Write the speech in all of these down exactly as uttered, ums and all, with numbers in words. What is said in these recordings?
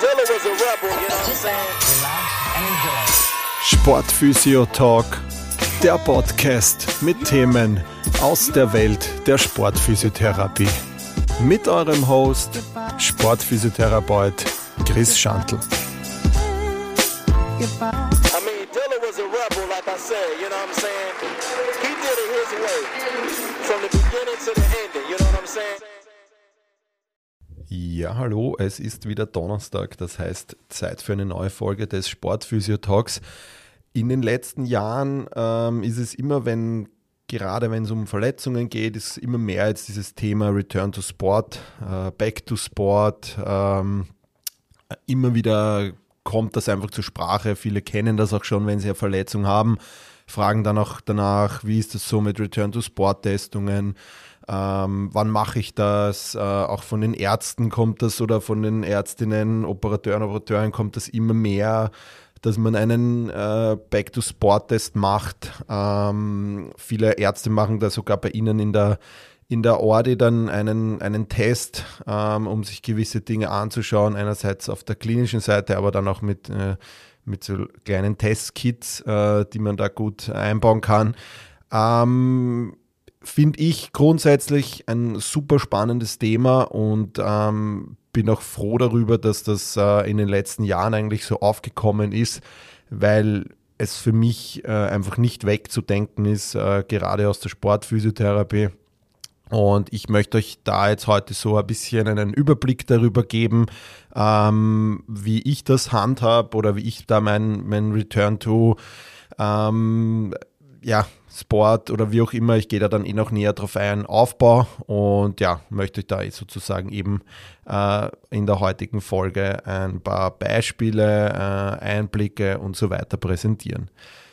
Dilla was a rebel, you know what I'm saying? Sportphysio Talk, der Podcast mit Themen aus der Welt der Sportphysiotherapie. Mit eurem Host, Sportphysiotherapeut Chris Schantl. I mean, Dilla was a rebel, like I said, you know what I'm saying? He did it his way, from the beginning to the ending, you know what I'm saying? Ja, hallo, es ist wieder Donnerstag, das heißt Zeit für eine neue Folge des Sportphysio Talks. In den letzten Jahren ähm, ist es immer, wenn, gerade wenn es um Verletzungen geht, ist immer mehr jetzt dieses Thema Return to Sport, äh, Back to Sport, ähm, immer wieder kommt das einfach zur Sprache. Viele kennen das auch schon, wenn sie eine Verletzung haben, fragen dann auch danach, wie ist das so mit Return to Sport Testungen, ähm, wann mache ich das, äh, auch von den Ärzten kommt das oder von den Ärztinnen, Operateuren, Operateuren kommt das immer mehr, dass man einen äh, Back-to-Sport-Test macht. Ähm, viele Ärzte machen da sogar bei Ihnen in der, in der Ordi dann einen, einen Test, ähm, um sich gewisse Dinge anzuschauen. Einerseits auf der klinischen Seite, aber dann auch mit, äh, mit so kleinen Testkits, äh, die man da gut einbauen kann. Ähm, Finde ich grundsätzlich ein super spannendes Thema und ähm, bin auch froh darüber, dass das äh, in den letzten Jahren eigentlich so aufgekommen ist, weil es für mich äh, einfach nicht wegzudenken ist, äh, gerade aus der Sportphysiotherapie. Und ich möchte euch da jetzt heute so ein bisschen einen Überblick darüber geben, ähm, wie ich das handhabe oder wie ich da mein, mein Return to ähm, ja, Sport oder wie auch immer, ich gehe da dann eh noch näher drauf ein, Aufbau und ja, möchte ich da sozusagen eben äh, in der heutigen Folge ein paar Beispiele, äh, Einblicke und so weiter präsentieren.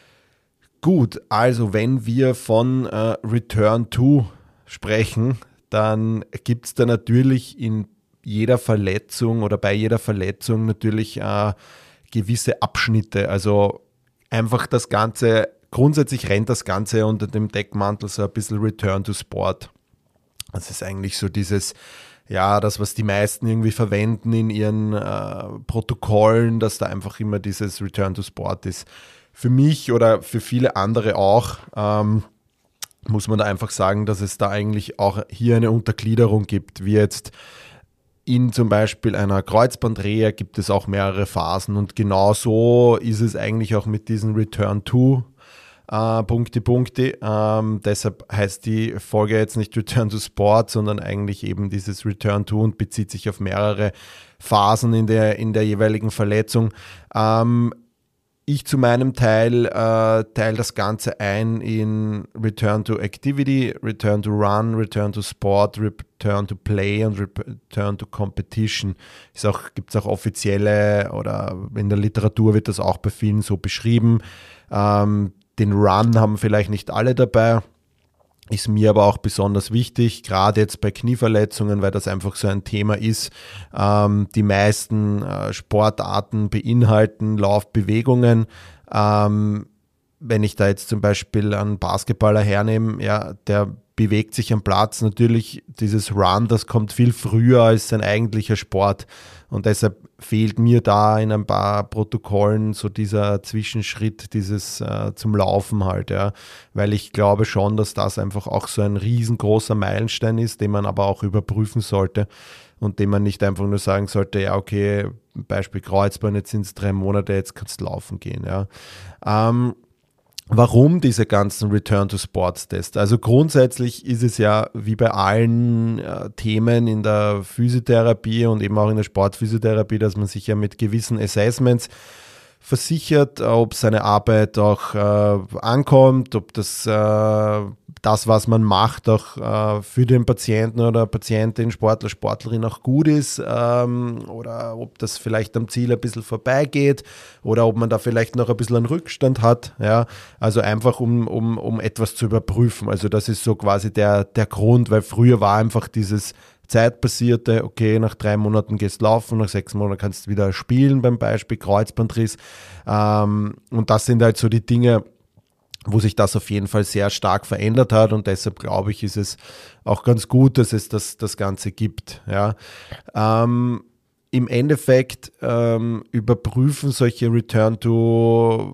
Gut, also wenn wir von äh, Return to sprechen, dann gibt es da natürlich in jeder Verletzung oder bei jeder Verletzung natürlich äh, gewisse Abschnitte, also einfach das Ganze. Grundsätzlich rennt das Ganze unter dem Deckmantel so ein bisschen Return to Sport. Das ist eigentlich so dieses, ja, das, was die meisten irgendwie verwenden in ihren äh, Protokollen, dass da einfach immer dieses Return to Sport ist. Für mich oder für viele andere auch, ähm, muss man da einfach sagen, dass es da eigentlich auch hier eine Untergliederung gibt, wie jetzt in zum Beispiel einer Kreuzbandreha gibt es auch mehrere Phasen und genau so ist es eigentlich auch mit diesen Return to Uh, Punkte, Punkte. Ähm, deshalb heißt die Folge jetzt nicht Return to Sport, sondern eigentlich eben dieses Return to und bezieht sich auf mehrere Phasen in der, in der jeweiligen Verletzung. Ähm, ich zu meinem Teil äh, teile das Ganze ein in Return to Activity, Return to Run, Return to Sport, Return to Play und Return to Competition. Ist auch, gibt es auch offizielle oder in der Literatur wird das auch bei vielen so beschrieben. Ähm, Den Run haben vielleicht nicht alle dabei, ist mir aber auch besonders wichtig, gerade jetzt bei Knieverletzungen, weil das einfach so ein Thema ist. Ähm, die meisten äh, Sportarten beinhalten Laufbewegungen. Ähm, wenn ich da jetzt zum Beispiel einen Basketballer hernehme, ja, der bewegt sich am Platz. Natürlich, dieses Run, das kommt viel früher als sein eigentlicher Sport. Und deshalb fehlt mir da in ein paar Protokollen so dieser Zwischenschritt, dieses äh, zum Laufen halt, ja. Weil ich glaube schon, dass das einfach auch so ein riesengroßer Meilenstein ist, den man aber auch überprüfen sollte und den man nicht einfach nur sagen sollte, ja okay, Beispiel Kreuzband, jetzt sind es drei Monate, jetzt kannst du laufen gehen, ja. Ähm, Warum diese ganzen Return-to-Sports-Tests? Also grundsätzlich ist es ja wie bei allen äh, Themen in der Physiotherapie und eben auch in der Sportphysiotherapie, dass man sich ja mit gewissen Assessments versichert, ob seine Arbeit auch äh, ankommt, ob das, äh, das, was man macht, auch äh, für den Patienten oder Patientin, Sportler, Sportlerin auch gut ist, ähm, oder ob das vielleicht am Ziel ein bisschen vorbeigeht oder ob man da vielleicht noch ein bisschen einen Rückstand hat. Ja? Also einfach, um, um, um etwas zu überprüfen. Also das ist so quasi der, der Grund, weil früher war einfach dieses zeitbasierte, okay, nach drei Monaten gehst du laufen, nach sechs Monaten kannst du wieder spielen, beim Beispiel Kreuzbandriss. Ähm, und das sind halt so die Dinge, wo sich das auf jeden Fall sehr stark verändert hat und deshalb glaube ich, ist es auch ganz gut, dass es das, das Ganze gibt. Ja. Ähm, im Endeffekt ähm, überprüfen solche Return-to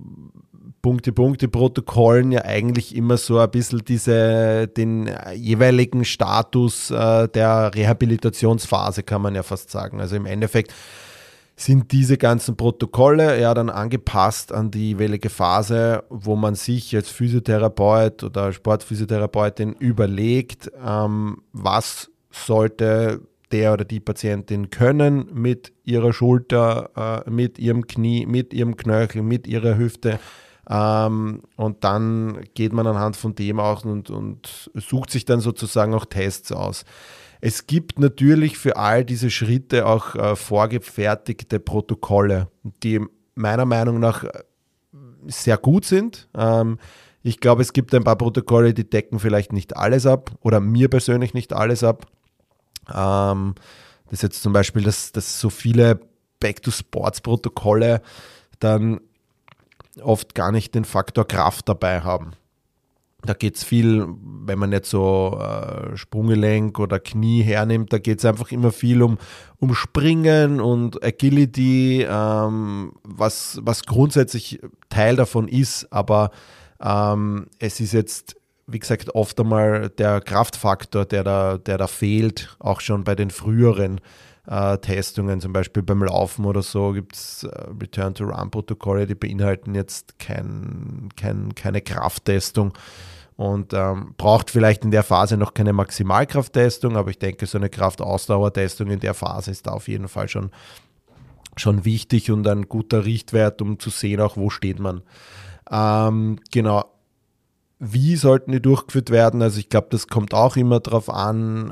Punkte-Punkte-Protokollen ja eigentlich immer so ein bisschen diese, den jeweiligen Status äh, der Rehabilitationsphase, kann man ja fast sagen. Also im Endeffekt sind diese ganzen Protokolle ja dann angepasst an die jeweilige Phase, wo man sich als Physiotherapeut oder Sportphysiotherapeutin überlegt, ähm, was sollte der oder die Patientin können mit ihrer Schulter, äh, mit ihrem Knie, mit ihrem Knöchel, mit ihrer Hüfte. Ähm, und dann geht man anhand von dem aus und, und sucht sich dann sozusagen auch Tests aus. Es gibt natürlich für all diese Schritte auch äh, vorgefertigte Protokolle, die meiner Meinung nach sehr gut sind. Ähm, ich glaube, es gibt ein paar Protokolle, die decken vielleicht nicht alles ab oder mir persönlich nicht alles ab. Ähm, das ist jetzt zum Beispiel, dass, dass so viele Back-to-Sports-Protokolle dann oft gar nicht den Faktor Kraft dabei haben. Da geht es viel, wenn man jetzt so äh, Sprunggelenk oder Knie hernimmt, da geht es einfach immer viel um, um Springen und Agility, ähm, was, was grundsätzlich Teil davon ist, aber ähm, es ist jetzt, wie gesagt, oft einmal der Kraftfaktor, der da, der da fehlt, auch schon bei den früheren äh, Testungen, zum Beispiel beim Laufen oder so, gibt es äh, Return-to-Run-Protokolle, die beinhalten jetzt kein, kein, keine Krafttestung und ähm, braucht vielleicht in der Phase noch keine Maximalkrafttestung, aber ich denke, so eine Kraftausdauertestung in der Phase ist da auf jeden Fall schon, schon wichtig und ein guter Richtwert, um zu sehen, auch wo steht man. Ähm, genau. Wie sollten die durchgeführt werden? Also ich glaube, das kommt auch immer darauf an,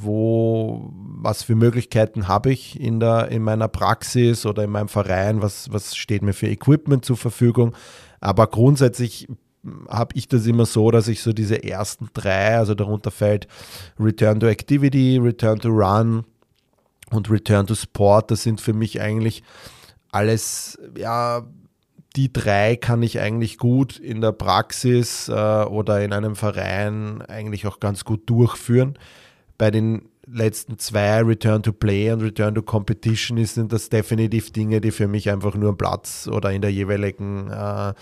wo, was für Möglichkeiten habe ich in, der, in meiner Praxis oder in meinem Verein, was, was steht mir für Equipment zur Verfügung. Aber grundsätzlich habe ich das immer so, dass ich so diese ersten drei, also darunter fällt Return to Activity, Return to Run und Return to Sport, das sind für mich eigentlich alles, ja, die drei kann ich eigentlich gut in der Praxis äh, oder in einem Verein eigentlich auch ganz gut durchführen. Bei den letzten zwei, Return to Play und Return to Competition, sind das definitiv Dinge, die für mich einfach nur am Platz oder in der jeweiligen äh,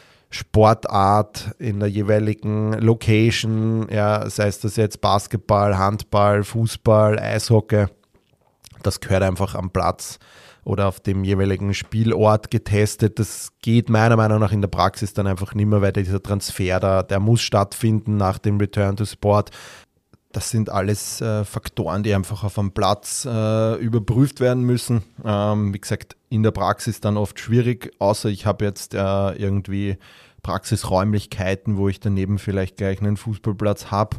Sportart, in der jeweiligen Location, ja, sei es das jetzt Basketball, Handball, Fußball, Eishockey, das gehört einfach am Platz oder auf dem jeweiligen Spielort getestet. Das geht meiner Meinung nach in der Praxis dann einfach nicht mehr, weil dieser Transfer da, der muss stattfinden nach dem Return to Sport. Das sind alles äh, Faktoren, die einfach auf dem Platz äh, überprüft werden müssen. Ähm, wie gesagt, in der Praxis dann oft schwierig, außer ich habe jetzt äh, irgendwie Praxisräumlichkeiten, wo ich daneben vielleicht gleich einen Fußballplatz habe.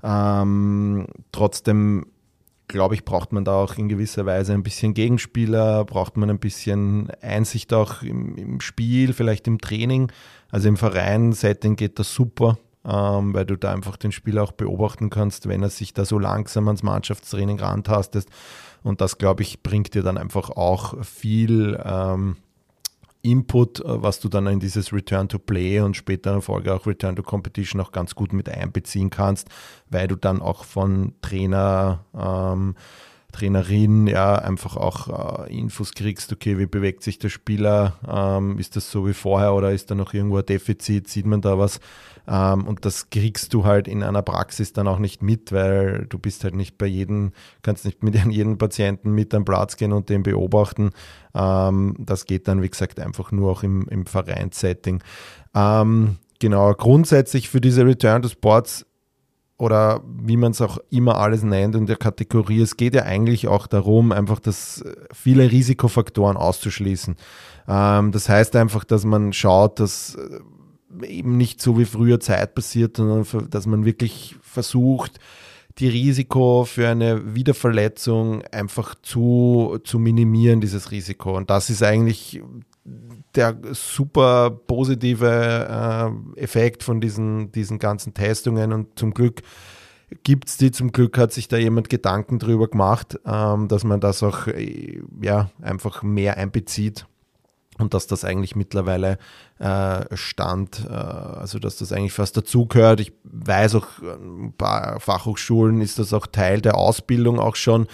Ähm, trotzdem glaube ich, braucht man da auch in gewisser Weise ein bisschen Gegenspieler, braucht man ein bisschen Einsicht auch im, im Spiel, vielleicht im Training. Also im Verein-Setting geht das super, ähm, weil du da einfach den Spieler auch beobachten kannst, wenn er sich da so langsam ans Mannschaftstraining rantastet. Und das, glaube ich, bringt dir dann einfach auch viel ähm, Input, was du dann in dieses Return to Play und später in Folge auch Return to Competition auch ganz gut mit einbeziehen kannst, weil du dann auch von Trainer, ähm, Trainerin ja einfach auch äh, Infos kriegst, okay, wie bewegt sich der Spieler, ähm, ist das so wie vorher oder ist da noch irgendwo ein Defizit, sieht man da was? Ähm, und das kriegst du halt in einer Praxis dann auch nicht mit, weil du bist halt nicht bei jedem, kannst nicht mit jedem Patienten mit am Platz gehen und den beobachten. Ähm, das geht dann, wie gesagt, einfach nur auch im, im Vereinssetting. Ähm, genau, grundsätzlich für diese Return to Sports oder wie man es auch immer alles nennt in der Kategorie, es geht ja eigentlich auch darum, einfach das viele Risikofaktoren auszuschließen. Ähm, das heißt einfach, dass man schaut, dass eben nicht so wie früher Zeit passiert, sondern dass man wirklich versucht, die Risiko für eine Wiederverletzung einfach zu, zu minimieren, dieses Risiko. Und das ist eigentlich der super positive äh, Effekt von diesen, diesen ganzen Testungen. Und zum Glück gibt es die, zum Glück hat sich da jemand Gedanken drüber gemacht, ähm, dass man das auch äh, ja, einfach mehr einbezieht. Und dass das eigentlich mittlerweile äh, Stand, äh, also dass das eigentlich fast dazugehört. Ich weiß auch, ein paar Fachhochschulen ist das auch Teil der Ausbildung auch schon,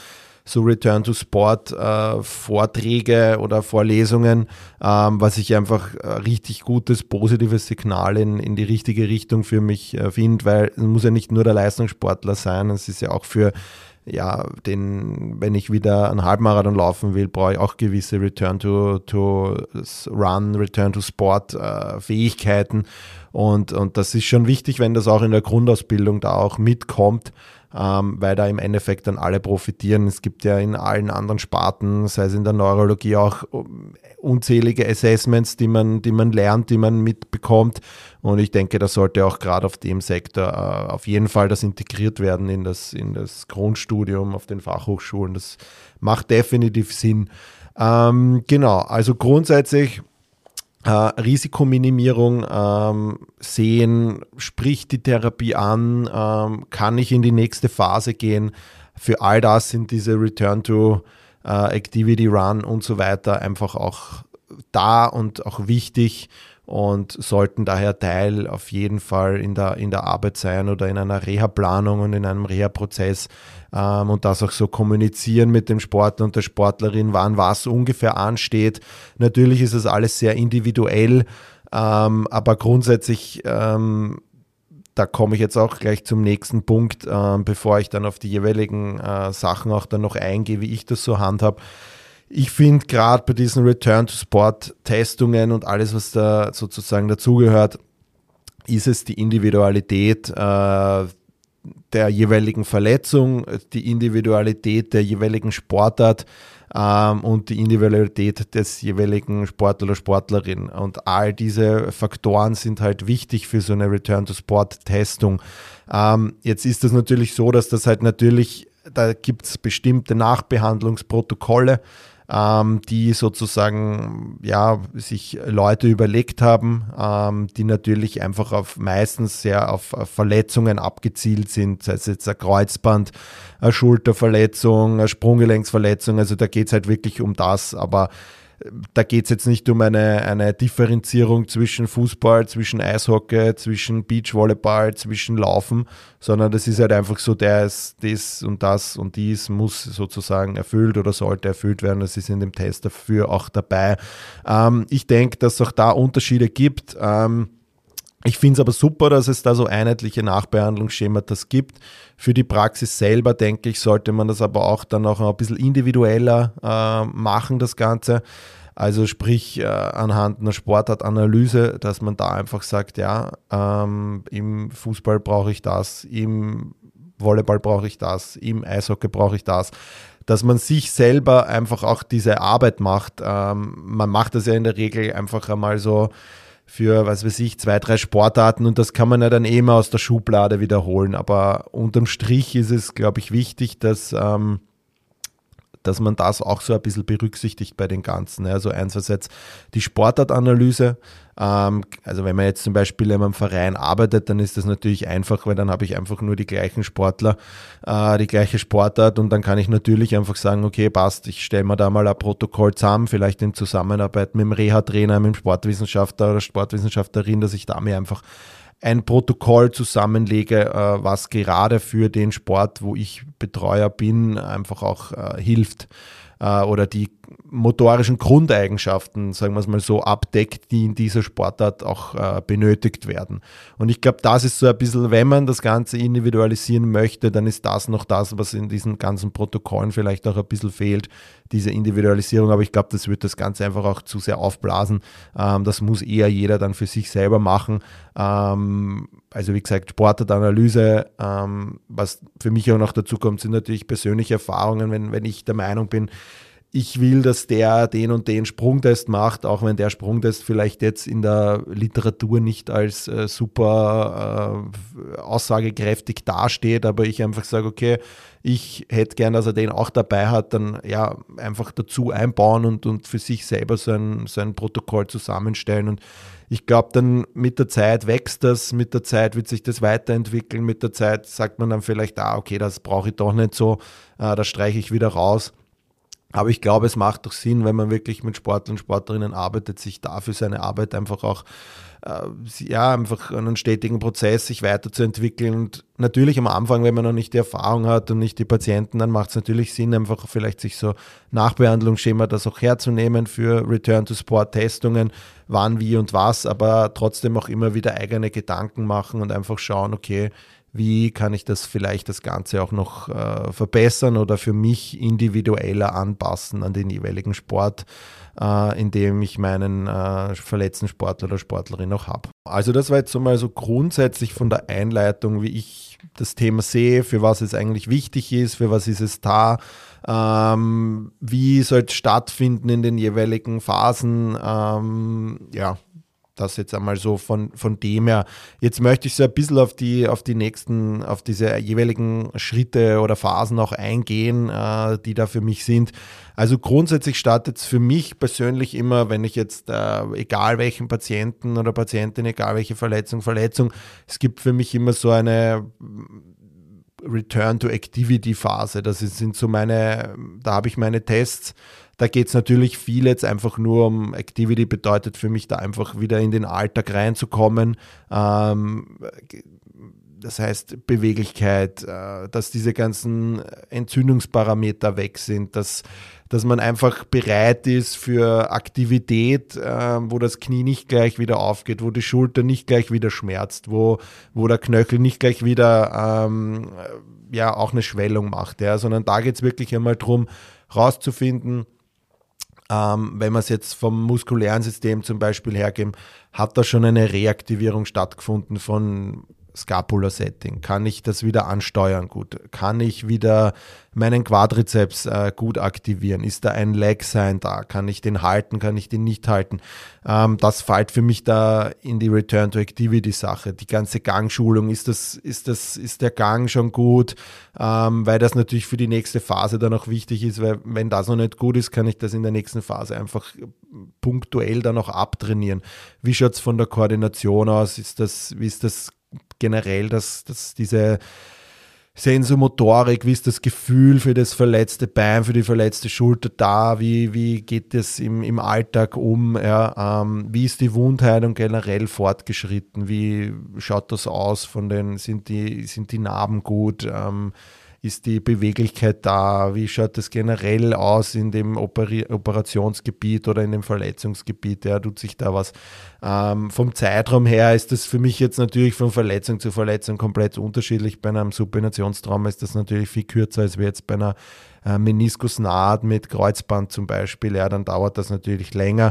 so Return to Sport äh, Vorträge oder Vorlesungen, ähm, was ich einfach ein richtig gutes, positives Signal in, in die richtige Richtung für mich äh, finde, weil es muss ja nicht nur der Leistungssportler sein, es ist ja auch für ja, den, wenn ich wieder einen Halbmarathon laufen will, brauche ich auch gewisse Return to, to Run, Return to Sport äh, Fähigkeiten und, und das ist schon wichtig, wenn das auch in der Grundausbildung da auch mitkommt, ähm, weil da im Endeffekt dann alle profitieren. Es gibt ja in allen anderen Sparten, sei es in der Neurologie auch unzählige Assessments, die man, die man lernt, die man mitbekommt. Und ich denke, da sollte auch gerade auf dem Sektor äh, auf jeden Fall das integriert werden in das, in das Grundstudium auf den Fachhochschulen. Das macht definitiv Sinn. Ähm, genau, also grundsätzlich äh, Risikominimierung ähm, sehen, spricht die Therapie an, ähm, kann ich in die nächste Phase gehen. Für all das sind diese Return to Uh, Activity Run und so weiter einfach auch da und auch wichtig und sollten daher Teil auf jeden Fall in der, in der Arbeit sein oder in einer Reha-Planung und in einem Reha-Prozess ähm, und das auch so kommunizieren mit dem Sportler und der Sportlerin, wann was ungefähr ansteht. Natürlich ist das alles sehr individuell, ähm, aber grundsätzlich ähm, da komme ich jetzt auch gleich zum nächsten Punkt, äh, bevor ich dann auf die jeweiligen äh, Sachen auch dann noch eingehe, wie ich das so handhabe. Ich finde gerade bei diesen Return-to-Sport-Testungen und alles, was da sozusagen dazugehört, ist es die Individualität äh, der jeweiligen Verletzung, die Individualität der jeweiligen Sportart ähm, und die Individualität des jeweiligen Sportler oder Sportlerin. Und all diese Faktoren sind halt wichtig für so eine Return-to-Sport-Testung. Ähm, jetzt ist das natürlich so, dass das halt natürlich, da gibt es bestimmte Nachbehandlungsprotokolle, ähm, die sozusagen ja sich Leute überlegt haben, ähm, die natürlich einfach auf meistens sehr auf, auf Verletzungen abgezielt sind, sei es jetzt ein Kreuzband, eine Schulterverletzung, eine Sprunggelenksverletzung, also da geht es halt wirklich um das, aber da geht es jetzt nicht um eine, eine Differenzierung zwischen Fußball, zwischen Eishockey, zwischen Beachvolleyball, zwischen Laufen, sondern das ist halt einfach so, der ist das und das und dies muss sozusagen erfüllt oder sollte erfüllt werden. Das ist in dem Test dafür auch dabei. Ähm, ich denke, dass es auch da Unterschiede gibt. Ähm, Ich finde es aber super, dass es da so einheitliche Nachbehandlungsschemata gibt. Für die Praxis selber, denke ich, sollte man das aber auch dann auch ein bisschen individueller äh, machen, das Ganze. Also sprich äh, anhand einer Sportartanalyse, dass man da einfach sagt, ja, ähm, im Fußball brauche ich das, im Volleyball brauche ich das, im Eishockey brauche ich das. Dass man sich selber einfach auch diese Arbeit macht. Ähm, man macht das ja in der Regel einfach einmal so für, was weiß ich, zwei, drei Sportarten und das kann man ja dann eh immer aus der Schublade wiederholen. Aber unterm Strich ist es, glaube ich, wichtig, dass, ähm, dass man das auch so ein bisschen berücksichtigt bei den Ganzen. Also einerseits die Sportartanalyse. Ähm, also wenn man jetzt zum Beispiel in einem Verein arbeitet, dann ist das natürlich einfach, weil dann habe ich einfach nur die gleichen Sportler, äh, die gleiche Sportart und dann kann ich natürlich einfach sagen, okay, passt, ich stelle mir da mal ein Protokoll zusammen, vielleicht in Zusammenarbeit mit dem Reha-Trainer, mit dem Sportwissenschaftler oder Sportwissenschaftlerin, dass ich da mir einfach ein Protokoll zusammenlege, äh, was gerade für den Sport, wo ich Betreuer bin, einfach auch äh, hilft äh, oder die motorischen Grundeigenschaften, sagen wir es mal so, abdeckt, die in dieser Sportart auch äh, benötigt werden. Und ich glaube, das ist so ein bisschen, wenn man das Ganze individualisieren möchte, dann ist das noch das, was in diesen ganzen Protokollen vielleicht auch ein bisschen fehlt, diese Individualisierung. Aber ich glaube, das wird das Ganze einfach auch zu sehr aufblasen. Ähm, das muss eher jeder dann für sich selber machen. Ähm, also wie gesagt, Sportartanalyse, ähm, was für mich auch noch dazu kommt, sind natürlich persönliche Erfahrungen, wenn, wenn ich der Meinung bin, ich will, dass der den und den Sprungtest macht, auch wenn der Sprungtest vielleicht jetzt in der Literatur nicht als äh, super äh, aussagekräftig dasteht, aber ich einfach sage, okay, ich hätte gern, dass er den auch dabei hat, dann ja einfach dazu einbauen und, und für sich selber so ein, so ein Protokoll zusammenstellen. Und ich glaube, dann mit der Zeit wächst das, mit der Zeit wird sich das weiterentwickeln, mit der Zeit sagt man dann vielleicht, ah, okay, das brauche ich doch nicht so, äh, das streiche ich wieder raus. Aber ich glaube, es macht doch Sinn, wenn man wirklich mit Sportlern und Sportlerinnen arbeitet, sich dafür seine Arbeit einfach auch, äh, ja, einfach einen stetigen Prozess, sich weiterzuentwickeln. Und natürlich am Anfang, wenn man noch nicht die Erfahrung hat und nicht die Patienten, dann macht es natürlich Sinn, einfach vielleicht sich so Nachbehandlungsschema das auch herzunehmen für Return-to-Sport-Testungen, wann, wie und was, aber trotzdem auch immer wieder eigene Gedanken machen und einfach schauen, okay, wie kann ich das vielleicht das Ganze auch noch äh, verbessern oder für mich individueller anpassen an den jeweiligen Sport, äh, in dem ich meinen äh, verletzten Sportler oder Sportlerin noch habe. Also das war jetzt so mal so grundsätzlich von der Einleitung, wie ich das Thema sehe, für was es eigentlich wichtig ist, für was ist es da, ähm, wie soll es stattfinden in den jeweiligen Phasen, ähm, ja, das jetzt einmal so von, von dem her. Jetzt möchte ich so ein bisschen auf die, auf die nächsten, auf diese jeweiligen Schritte oder Phasen auch eingehen, äh, die da für mich sind. Also grundsätzlich startet es für mich persönlich immer, wenn ich jetzt, äh, egal welchen Patienten oder Patientin, egal welche Verletzung, Verletzung, es gibt für mich immer so eine Return-to-Activity-Phase. Das sind so meine, da habe ich meine Tests. Da geht es natürlich viel jetzt einfach nur um Activity, bedeutet für mich da einfach wieder in den Alltag reinzukommen. Ähm, das heißt Beweglichkeit, äh, dass diese ganzen Entzündungsparameter weg sind, dass, dass man einfach bereit ist für Aktivität, äh, wo das Knie nicht gleich wieder aufgeht, wo die Schulter nicht gleich wieder schmerzt, wo, wo der Knöchel nicht gleich wieder ähm, ja, auch eine Schwellung macht. Ja, sondern da geht es wirklich einmal darum, rauszufinden, Ähm, wenn wir es jetzt vom muskulären System zum Beispiel hergeben, hat da schon eine Reaktivierung stattgefunden von Scapular-Setting? Kann ich das wieder ansteuern gut? Kann ich wieder meinen Quadrizeps äh, gut aktivieren? Ist da ein Leg-Sign da? Kann ich den halten? Kann ich den nicht halten? Ähm, das fällt für mich da in die Return-to-Activity-Sache. Die ganze Gangschulung, ist das, ist das, ist der Gang schon gut? Ähm, weil das natürlich für die nächste Phase dann auch wichtig ist, weil wenn das noch nicht gut ist, kann ich das in der nächsten Phase einfach punktuell dann auch abtrainieren. Wie schaut es von der Koordination aus? Ist das, wie ist das generell, dass, dass diese Sensomotorik, wie ist das Gefühl für das verletzte Bein, für die verletzte Schulter da, wie, wie geht es im, im Alltag um, ja, ähm, wie ist die Wundheilung generell fortgeschritten, wie schaut das aus von den, sind die, sind die Narben gut, ähm, ist die Beweglichkeit da, wie schaut das generell aus in dem Operi- Operationsgebiet oder in dem Verletzungsgebiet, ja, tut sich da was. Ähm, vom Zeitraum her ist das für mich jetzt natürlich von Verletzung zu Verletzung komplett unterschiedlich. Bei einem Supinationstrauma ist das natürlich viel kürzer als wir jetzt bei einer äh, Meniskusnaht mit Kreuzband zum Beispiel, ja, dann dauert das natürlich länger.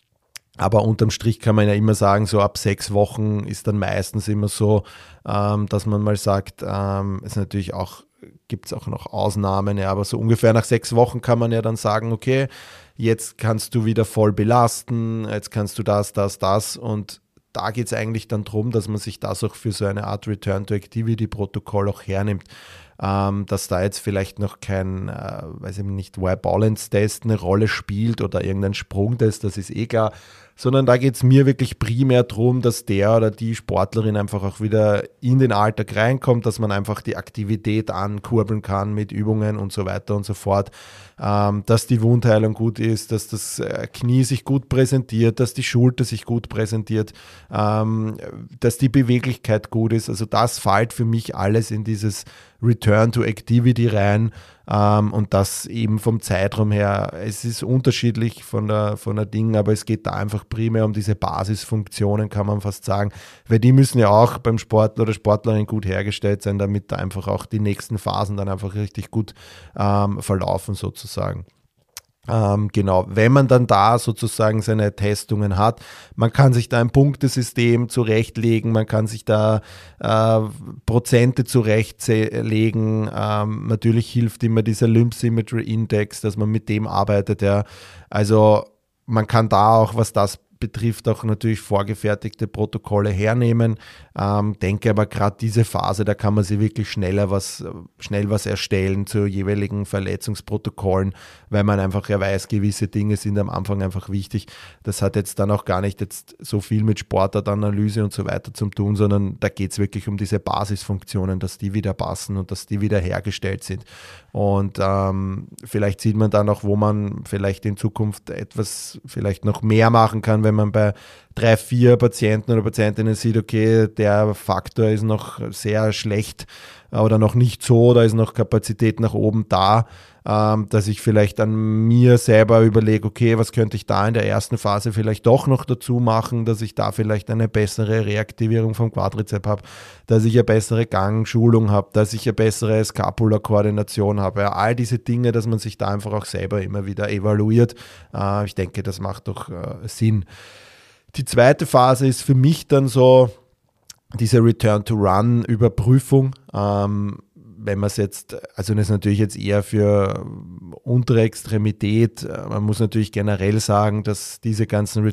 Aber unterm Strich kann man ja immer sagen, so ab sechs Wochen ist dann meistens immer so, ähm, dass man mal sagt, ähm, ist natürlich auch, gibt es auch noch Ausnahmen, ja, aber so ungefähr nach sechs Wochen kann man ja dann sagen, okay, jetzt kannst du wieder voll belasten, jetzt kannst du das, das, das und da geht es eigentlich dann darum, dass man sich das auch für so eine Art Return-to-Activity-Protokoll auch hernimmt. Ähm, dass da jetzt vielleicht noch kein, äh, weiß ich nicht, Y-Balance-Test eine Rolle spielt oder irgendein Sprungtest, das ist eh klar, sondern da geht es mir wirklich primär darum, dass der oder die Sportlerin einfach auch wieder in den Alltag reinkommt, dass man einfach die Aktivität ankurbeln kann mit Übungen und so weiter und so fort, ähm, dass die Wundheilung gut ist, dass das Knie sich gut präsentiert, dass die Schulter sich gut präsentiert, ähm, dass die Beweglichkeit gut ist. Also das fällt für mich alles in dieses Return to Activity rein, ähm, und das eben vom Zeitraum her. Es ist unterschiedlich von der, von der Ding, aber es geht da einfach primär um diese Basisfunktionen, kann man fast sagen, weil die müssen ja auch beim Sportler oder Sportlerin gut hergestellt sein, damit da einfach auch die nächsten Phasen dann einfach richtig gut ähm, verlaufen sozusagen. Ähm, genau, wenn man dann da sozusagen seine Testungen hat, man kann sich da ein Punktesystem zurechtlegen, man kann sich da äh, Prozente zurechtlegen, ähm, natürlich hilft immer dieser Limb Symmetry Index, dass man mit dem arbeitet, ja, also man kann da auch, was das betrifft, auch natürlich vorgefertigte Protokolle hernehmen. Ähm, denke aber gerade diese Phase, da kann man sich wirklich schneller was, schnell was erstellen zu jeweiligen Verletzungsprotokollen, weil man einfach ja weiß, gewisse Dinge sind am Anfang einfach wichtig. Das hat jetzt dann auch gar nicht jetzt so viel mit Sportartanalyse und so weiter zu tun, sondern da geht es wirklich um diese Basisfunktionen, dass die wieder passen und dass die wieder hergestellt sind. Und ähm, vielleicht sieht man dann auch, wo man vielleicht in Zukunft etwas vielleicht noch mehr machen kann, wenn man bei drei, vier Patienten oder Patientinnen sieht, okay, der Faktor ist noch sehr schlecht oder noch nicht so, da ist noch Kapazität nach oben da, ähm, dass ich vielleicht an mir selber überlege, okay, was könnte ich da in der ersten Phase vielleicht doch noch dazu machen, dass ich da vielleicht eine bessere Reaktivierung vom Quadrizep habe, dass ich eine bessere Gangschulung habe, dass ich eine bessere Scapula-Koordination habe. Ja, all diese Dinge, dass man sich da einfach auch selber immer wieder evaluiert. Äh, ich denke, das macht doch äh, Sinn. Die zweite Phase ist für mich dann so diese Return-to-Run-Überprüfung. Ähm, wenn man es jetzt, also das ist natürlich jetzt eher für untere Extremität. Man muss natürlich generell sagen, dass diese ganzen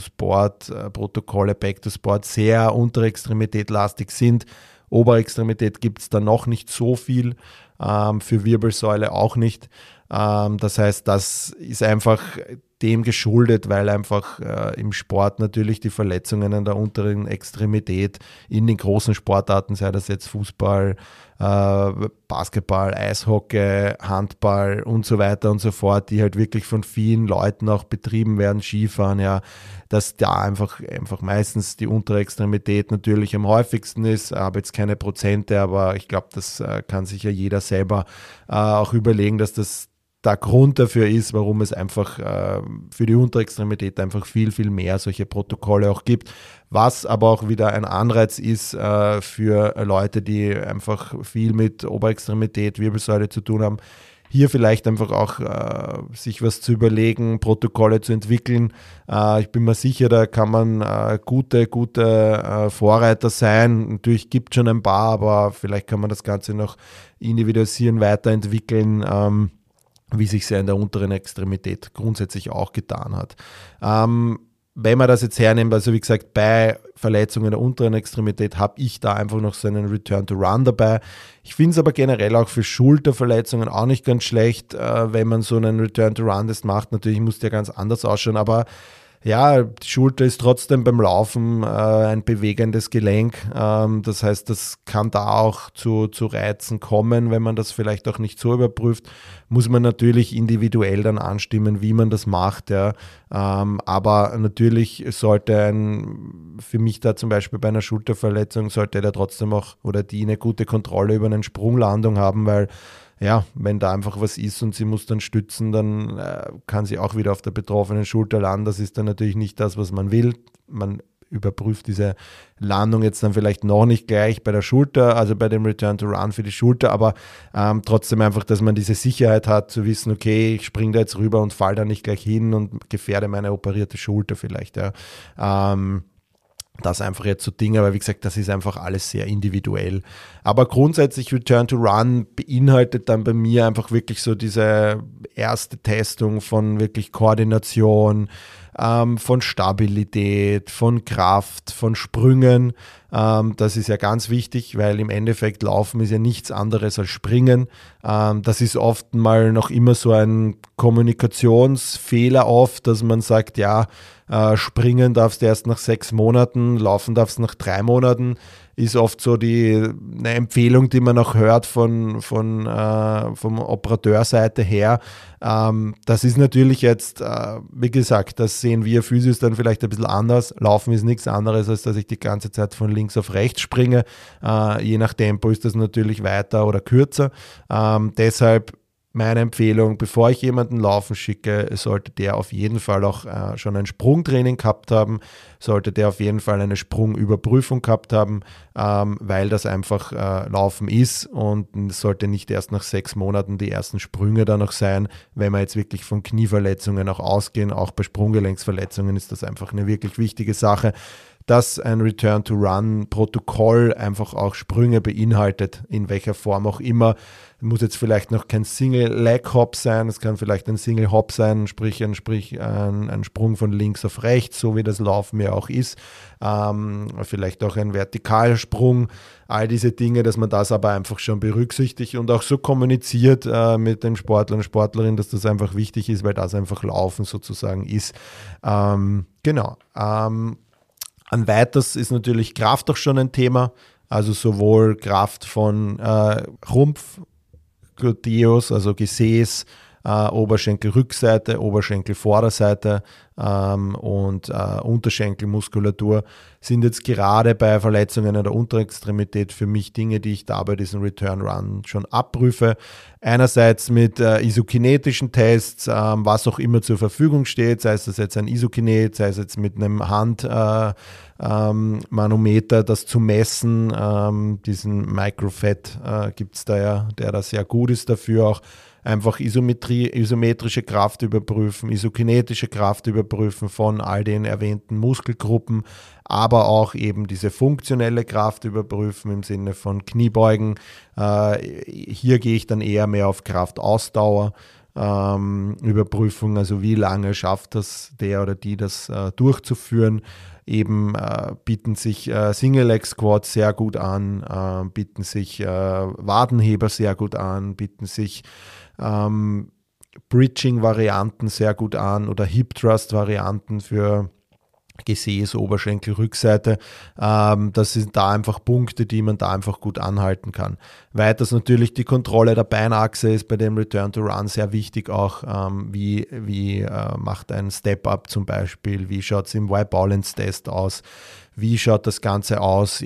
Return-to-Sport-Protokolle, Back-to-Sport sehr untere Extremität lastig sind. Oberextremität gibt es da noch nicht so viel, ähm, für Wirbelsäule auch nicht. Ähm, das heißt, das ist einfach dem geschuldet, weil einfach äh, im Sport natürlich die Verletzungen an der unteren Extremität in den großen Sportarten, sei das jetzt Fußball, äh, Basketball, Eishockey, Handball und so weiter und so fort, die halt wirklich von vielen Leuten auch betrieben werden, Skifahren, ja, dass da einfach, einfach meistens die untere Extremität natürlich am häufigsten ist. Ich habe jetzt keine Prozente, aber ich glaube, das äh, kann sich ja jeder selber äh, auch überlegen, dass das der Grund dafür ist, warum es einfach äh, für die Unterextremität einfach viel, viel mehr solche Protokolle auch gibt, was aber auch wieder ein Anreiz ist äh, für Leute, die einfach viel mit Oberextremität, Wirbelsäule zu tun haben, hier vielleicht einfach auch äh, sich was zu überlegen, Protokolle zu entwickeln. Äh, ich bin mir sicher, da kann man äh, gute, gute äh, Vorreiter sein. Natürlich gibt es schon ein paar, aber vielleicht kann man das Ganze noch individualisieren, weiterentwickeln, ähm, wie sich es ja in der unteren Extremität grundsätzlich auch getan hat. Ähm, wenn man das jetzt hernimmt, also wie gesagt, bei Verletzungen der unteren Extremität habe ich da einfach noch so einen Return to Run dabei. Ich finde es aber generell auch für Schulterverletzungen auch nicht ganz schlecht, äh, wenn man so einen Return to Run das macht. Natürlich muss der ganz anders ausschauen, aber ja, die Schulter ist trotzdem beim Laufen äh, ein bewegendes Gelenk. Ähm, das heißt, das kann da auch zu, zu Reizen kommen, wenn man das vielleicht auch nicht so überprüft. Muss man natürlich individuell dann anstimmen, wie man das macht. Ja. Ähm, aber natürlich sollte ein, für mich da zum Beispiel bei einer Schulterverletzung, sollte der trotzdem auch oder die eine gute Kontrolle über eine Sprunglandung haben, weil ja, wenn da einfach was ist und sie muss dann stützen, dann äh, kann sie auch wieder auf der betroffenen Schulter landen. Das ist dann natürlich nicht das, was man will. Man überprüft diese Landung jetzt dann vielleicht noch nicht gleich bei der Schulter, also bei dem Return to Run für die Schulter, aber ähm, trotzdem einfach, dass man diese Sicherheit hat, zu wissen, okay, ich springe da jetzt rüber und falle da nicht gleich hin und gefährde meine operierte Schulter vielleicht. Ja. Ähm, Das einfach jetzt so Dinge, aber wie gesagt, das ist einfach alles sehr individuell. Aber grundsätzlich Return to Run beinhaltet dann bei mir einfach wirklich so diese erste Testung von wirklich Koordination, ähm, von Stabilität, von Kraft, von Sprüngen. Ähm, das ist ja ganz wichtig, weil im Endeffekt Laufen ist ja nichts anderes als Springen. Ähm, das ist oft mal noch immer so ein Kommunikationsfehler oft, dass man sagt, ja, äh, springen darfst du erst nach sechs Monaten, laufen darfst du nach drei Monaten. Ist oft so die eine Empfehlung, die man auch hört von, von äh, vom Operateurseite her. Ähm, das ist natürlich jetzt, äh, wie gesagt, das sehen wir Physios dann vielleicht ein bisschen anders. Laufen ist nichts anderes, als dass ich die ganze Zeit von links auf rechts springe. Äh, je nach Tempo ist das natürlich weiter oder kürzer. Ähm, deshalb meine Empfehlung, bevor ich jemanden laufen schicke, sollte der auf jeden Fall auch äh, schon ein Sprungtraining gehabt haben, sollte der auf jeden Fall eine Sprungüberprüfung gehabt haben, ähm, weil das einfach äh, Laufen ist und es sollte nicht erst nach sechs Monaten die ersten Sprünge da noch sein, wenn wir jetzt wirklich von Knieverletzungen auch ausgehen, auch bei Sprunggelenksverletzungen ist das einfach eine wirklich wichtige Sache. dass ein Return-to-Run-Protokoll einfach auch Sprünge beinhaltet, in welcher Form auch immer. Muss jetzt vielleicht noch kein Single-Leg-Hop sein, es kann vielleicht ein Single-Hop sein, sprich, ein, sprich ein, ein Sprung von links auf rechts, so wie das Laufen ja auch ist. Ähm, vielleicht auch ein Vertikalsprung, all diese Dinge, dass man das aber einfach schon berücksichtigt und auch so kommuniziert äh, mit dem Sportler und Sportlerin, dass das einfach wichtig ist, weil das einfach Laufen sozusagen ist. Ähm, genau. Ähm, An weiters ist natürlich Kraft auch schon ein Thema, also sowohl Kraft von äh, Rumpf, Gluteus, also Gesäß, äh, Oberschenkelrückseite, Oberschenkelvorderseite ähm, und äh, Unterschenkelmuskulatur sind jetzt gerade bei Verletzungen an der Unterextremität für mich Dinge, die ich da bei diesem Return Run schon abprüfe. Einerseits mit äh, isokinetischen Tests, ähm, was auch immer zur Verfügung steht, sei es das jetzt ein Isokinet, sei es jetzt mit einem Hand äh, ähm, Manometer, das zu messen, ähm, diesen Microfat äh, gibt es da ja, der da sehr gut ist dafür, auch einfach Isometrie, isometrische Kraft überprüfen, isokinetische Kraft überprüfen von all den erwähnten Muskelgruppen, aber auch eben diese funktionelle Kraft überprüfen im Sinne von Kniebeugen. Äh, hier gehe ich dann eher mehr auf Kraftausdauer. Ähm, Überprüfung, also wie lange schafft das der oder die das äh, durchzuführen. Eben äh, bieten sich äh, Single-Leg-Squats sehr gut an, äh, bieten sich äh, Wadenheber sehr gut an, bieten sich ähm, Bridging-Varianten sehr gut an oder Hip-Thrust-Varianten für Gesäß, Oberschenkel, Rückseite. Ähm, das sind da einfach Punkte, die man da einfach gut anhalten kann. Weiters natürlich die Kontrolle der Beinachse ist bei dem Return to Run sehr wichtig auch. Ähm, wie wie äh, macht ein Step-Up zum Beispiel? Wie schaut es im Y-Balance-Test aus? Wie schaut das Ganze aus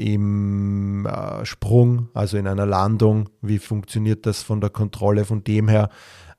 im äh, Sprung, also in einer Landung? Wie funktioniert das von der Kontrolle von dem her?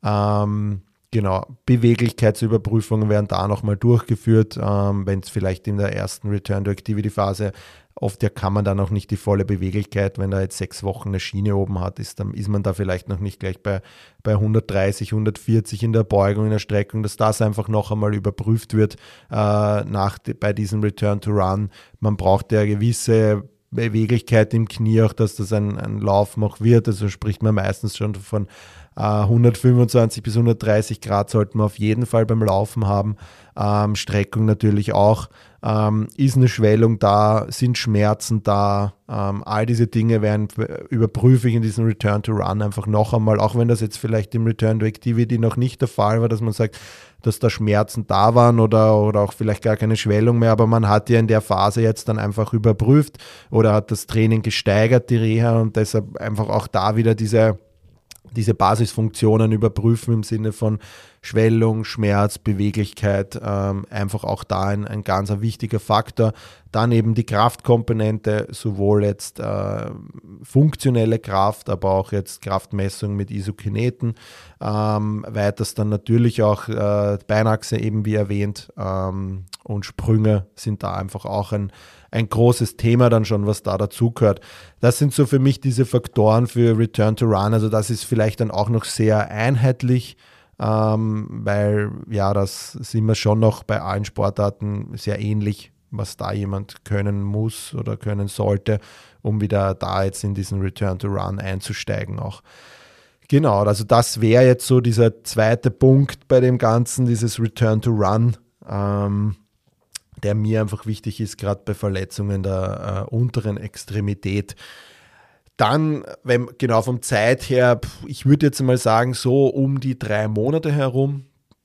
Ähm, Genau, Beweglichkeitsüberprüfungen werden da nochmal durchgeführt, ähm, wenn es vielleicht in der ersten Return-to-Activity-Phase, oft ja kann man da noch nicht die volle Beweglichkeit, wenn er jetzt sechs Wochen eine Schiene oben hat, ist, dann ist man da vielleicht noch nicht gleich bei, bei hundertdreißig, hundertvierzig in der Beugung, in der Streckung, dass das einfach noch einmal überprüft wird äh, nach, bei diesem Return-to-Run. Man braucht ja gewisse Beweglichkeit im Knie, auch dass das ein, ein Lauf auch wird, also spricht man meistens schon von hundertfünfundzwanzig bis hundertdreißig Grad sollten wir auf jeden Fall beim Laufen haben. Ähm, Streckung natürlich auch. Ähm, ist eine Schwellung da? Sind Schmerzen da? Ähm, all diese Dinge werden überprüfe ich in diesem Return to Run einfach noch einmal, auch wenn das jetzt vielleicht im Return to Activity noch nicht der Fall war, dass man sagt, dass da Schmerzen da waren oder, oder auch vielleicht gar keine Schwellung mehr, aber man hat ja in der Phase jetzt dann einfach überprüft oder hat das Training gesteigert, die Reha, und deshalb einfach auch da wieder diese diese Basisfunktionen überprüfen im Sinne von Schwellung, Schmerz, Beweglichkeit, ähm, einfach auch da ein, ein ganz ein wichtiger Faktor. Dann eben die Kraftkomponente, sowohl jetzt äh, funktionelle Kraft, aber auch jetzt Kraftmessung mit Isokineten. Ähm, weiters dann natürlich auch äh, Beinachse eben wie erwähnt ähm, und Sprünge sind da einfach auch ein ein großes Thema dann schon, was da dazugehört. Das sind so für mich diese Faktoren für Return to Run. Also das ist vielleicht dann auch noch sehr einheitlich, ähm, weil ja, das sind wir schon noch bei allen Sportarten sehr ähnlich, was da jemand können muss oder können sollte, um wieder da jetzt in diesen Return to Run einzusteigen auch. Genau, also das wäre jetzt so dieser zweite Punkt bei dem Ganzen, dieses Return to Run, ähm, der mir einfach wichtig ist, gerade bei Verletzungen der äh, unteren Extremität. Dann, wenn genau vom Zeit her, ich würde jetzt mal sagen, so um die drei Monate herum,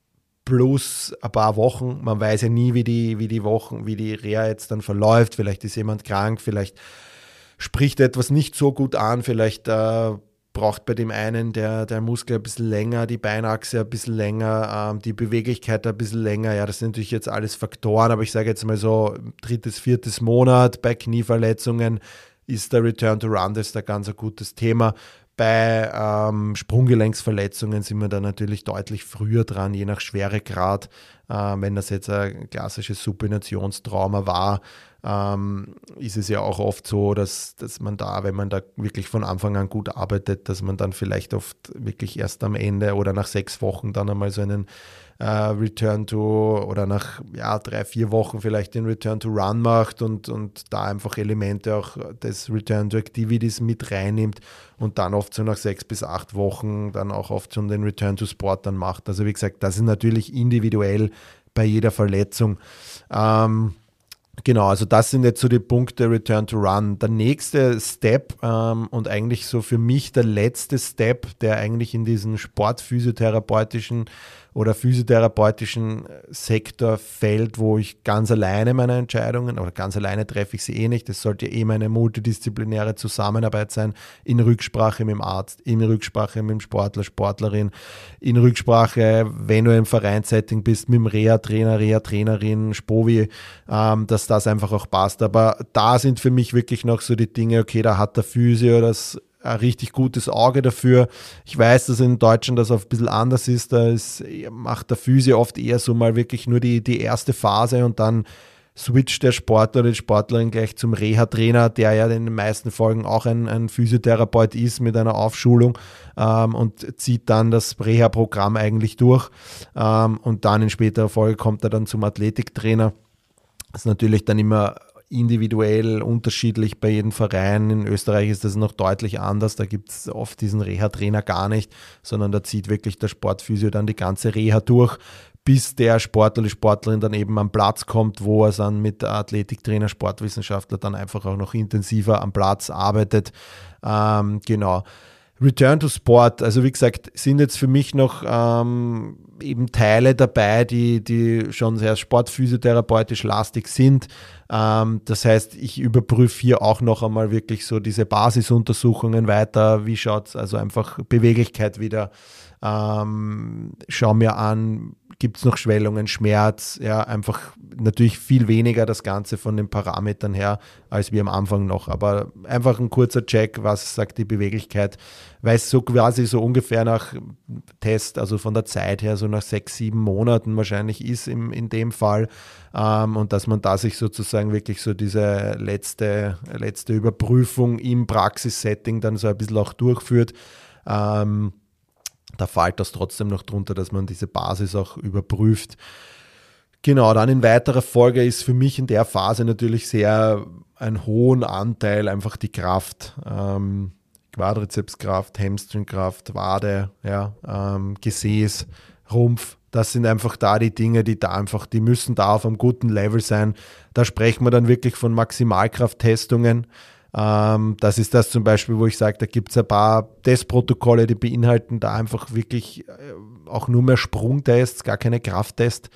plus ein paar Wochen. Man weiß ja nie, wie die, wie die Wochen, wie die Reha jetzt dann verläuft. Vielleicht ist jemand krank, vielleicht spricht etwas nicht so gut an, vielleicht äh, braucht bei dem einen der, der Muskel ein bisschen länger, die Beinachse ein bisschen länger, ähm, die Beweglichkeit ein bisschen länger. Ja, das sind natürlich jetzt alles Faktoren, aber ich sage jetzt mal so, drittes, viertes Monat bei Knieverletzungen ist der Return to Run, das ist ein ganz ein gutes Thema. Bei ähm, Sprunggelenksverletzungen sind wir da natürlich deutlich früher dran, je nach Schweregrad. Äh, wenn das jetzt ein klassisches Supinationstrauma war, ähm, ist es ja auch oft so, dass, dass man da, wenn man da wirklich von Anfang an gut arbeitet, dass man dann vielleicht oft wirklich erst am Ende oder nach sechs Wochen dann einmal so einen äh, Return to oder nach ja, drei, vier Wochen vielleicht den Return to Run macht und, und da einfach Elemente auch des Return to Activities mit reinnimmt und dann oft so nach sechs bis acht Wochen dann auch oft schon den Return to Sport dann macht. Also wie gesagt, das ist natürlich individuell bei jeder Verletzung. Ähm, Genau, also das sind jetzt so die Punkte Return to Run. Der nächste Step ähm, und eigentlich so für mich der letzte Step, der eigentlich in diesen sportphysiotherapeutischen oder physiotherapeutischen Sektor fällt, wo ich ganz alleine meine Entscheidungen oder ganz alleine treffe ich sie eh nicht. Das sollte eh meine multidisziplinäre Zusammenarbeit sein, in Rücksprache mit dem Arzt, in Rücksprache mit dem Sportler, Sportlerin, in Rücksprache, wenn du im Vereinssetting bist, mit dem Reha-Trainer, Reha-Trainerin, Spovi, ähm, dass das einfach auch passt. Aber da sind für mich wirklich noch so die Dinge, okay, da hat der Physio das ein richtig gutes Auge dafür. Ich weiß, dass in Deutschland das oft ein bisschen anders ist. Da ist, macht der Physio oft eher so mal wirklich nur die, die erste Phase und dann switcht der Sportler oder die Sportlerin gleich zum Reha-Trainer, der ja in den meisten Folgen auch ein, ein Physiotherapeut ist mit einer Aufschulung ähm, und zieht dann das Reha-Programm eigentlich durch. Ähm, und dann in späterer Folge kommt er dann zum Athletiktrainer. Das ist natürlich dann immer individuell unterschiedlich bei jedem Verein. In Österreich ist das noch deutlich anders. Da gibt es oft diesen Reha-Trainer gar nicht, sondern da zieht wirklich der Sportphysio dann die ganze Reha durch, bis der Sportler oder die Sportlerin dann eben am Platz kommt, wo er dann mit der Athletiktrainer, Sportwissenschaftler dann einfach auch noch intensiver am Platz arbeitet. Ähm, genau. Return to Sport, also wie gesagt, sind jetzt für mich noch ähm, eben Teile dabei, die, die schon sehr sportphysiotherapeutisch lastig sind. Ähm, das heißt, ich überprüfe hier auch noch einmal wirklich so diese Basisuntersuchungen weiter. Wie schaut es also einfach Beweglichkeit wieder? Ähm, schau mir an, gibt es noch Schwellungen, Schmerz, ja, einfach natürlich viel weniger das Ganze von den Parametern her, als wir am Anfang noch, aber einfach ein kurzer Check, was sagt die Beweglichkeit, weil es so quasi so ungefähr nach Test, also von der Zeit her, so nach sechs, sieben Monaten wahrscheinlich ist im, in dem Fall ähm, und dass man da sich sozusagen wirklich so diese letzte, letzte Überprüfung im Praxissetting dann so ein bisschen auch durchführt. Ähm, Da fällt das trotzdem noch drunter, dass man diese Basis auch überprüft. Genau, dann in weiterer Folge ist für mich in der Phase natürlich sehr ein hohen Anteil einfach die Kraft. Ähm, Quadrizepskraft, Hamstringkraft, Wade, ja, ähm, Gesäß, Rumpf. Das sind einfach da die Dinge, die da einfach, die müssen da auf einem guten Level sein. Da sprechen wir dann wirklich von Maximalkrafttestungen. Das ist das zum Beispiel, wo ich sage, da gibt es ein paar Testprotokolle, die beinhalten da einfach wirklich auch nur mehr Sprungtests, gar keine Krafttests.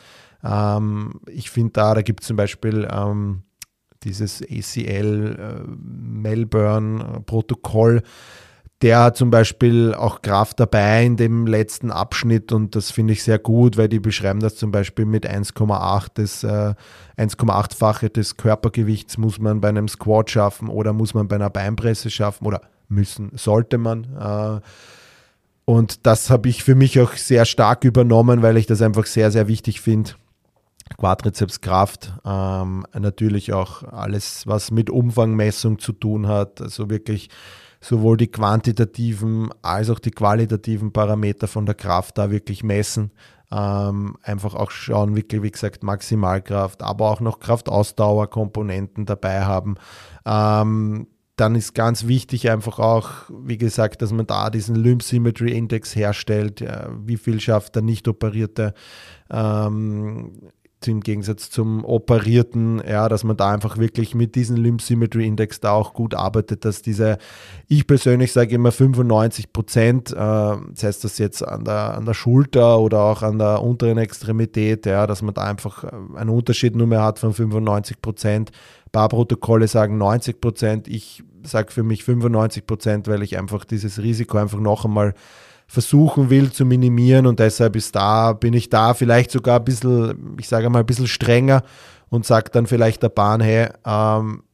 Ich finde da, da gibt es zum Beispiel dieses A C L Melbourne-Protokoll, der hat zum Beispiel auch Kraft dabei in dem letzten Abschnitt und das finde ich sehr gut, weil die beschreiben das zum Beispiel mit eins Komma acht des äh, eins Komma acht-fache des Körpergewichts muss man bei einem Squat schaffen oder muss man bei einer Beinpresse schaffen oder müssen, sollte man. Äh, und das habe ich für mich auch sehr stark übernommen, weil ich das einfach sehr, sehr wichtig finde. Quadrizepskraft, ähm, natürlich auch alles, was mit Umfangmessung zu tun hat, also wirklich sowohl die quantitativen als auch die qualitativen Parameter von der Kraft da wirklich messen. Ähm, einfach auch schauen, wirklich, wie gesagt, Maximalkraft, aber auch noch Kraftausdauerkomponenten dabei haben. Ähm, dann ist ganz wichtig einfach auch, wie gesagt, dass man da diesen Limb Symmetry Index herstellt. Ja, wie viel schafft der nicht operierte ähm, im Gegensatz zum Operierten, ja, dass man da einfach wirklich mit diesem Limb Symmetry Index da auch gut arbeitet, dass diese, ich persönlich sage immer fünfundneunzig Prozent, äh, das heißt das jetzt an der, an der Schulter oder auch an der unteren Extremität, ja, dass man da einfach einen Unterschied nur mehr hat von fünfundneunzig Prozent. Ein paar Protokolle sagen neunzig Prozent, ich sage für mich fünfundneunzig Prozent, weil ich einfach dieses Risiko einfach noch einmal versuchen will zu minimieren und deshalb ist da, bin ich da vielleicht sogar ein bisschen, ich sage mal ein bisschen strenger und sage dann vielleicht der Bahn, hey, ähm,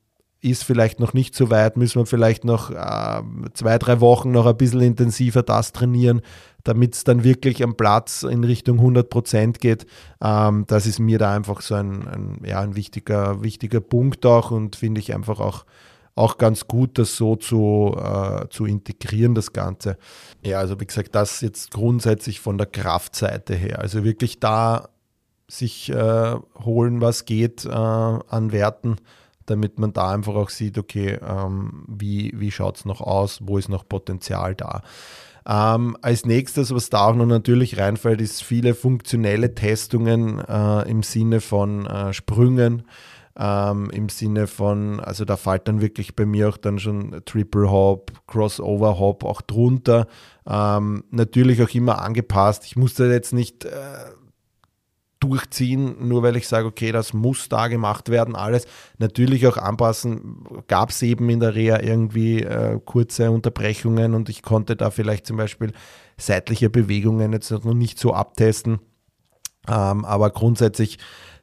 ist vielleicht noch nicht so weit, müssen wir vielleicht noch äh, zwei, drei Wochen noch ein bisschen intensiver das trainieren, damit es dann wirklich am Platz in Richtung hundert Prozent geht. Ähm, das ist mir da einfach so ein, ein, ja, ein wichtiger, wichtiger Punkt auch und finde ich einfach auch, auch ganz gut, das so zu, äh, zu integrieren, das Ganze. Ja, also wie gesagt, das jetzt grundsätzlich von der Kraftseite her. Also wirklich da sich äh, holen, was geht äh, an Werten, damit man da einfach auch sieht, okay, ähm, wie, wie schaut es noch aus, wo ist noch Potenzial da. Ähm, als nächstes, was da auch noch natürlich reinfällt, ist viele funktionelle Testungen äh, im Sinne von äh, Sprüngen, ähm, im Sinne von, also da fällt dann wirklich bei mir auch dann schon Triple Hop, Crossover Hop auch drunter. Ähm, natürlich auch immer angepasst. Ich musste jetzt nicht äh, durchziehen, nur weil ich sage, okay, das muss da gemacht werden, alles. Natürlich auch anpassen, gab es eben in der Reha irgendwie äh, kurze Unterbrechungen und ich konnte da vielleicht zum Beispiel seitliche Bewegungen jetzt noch nicht so abtesten, ähm, aber grundsätzlich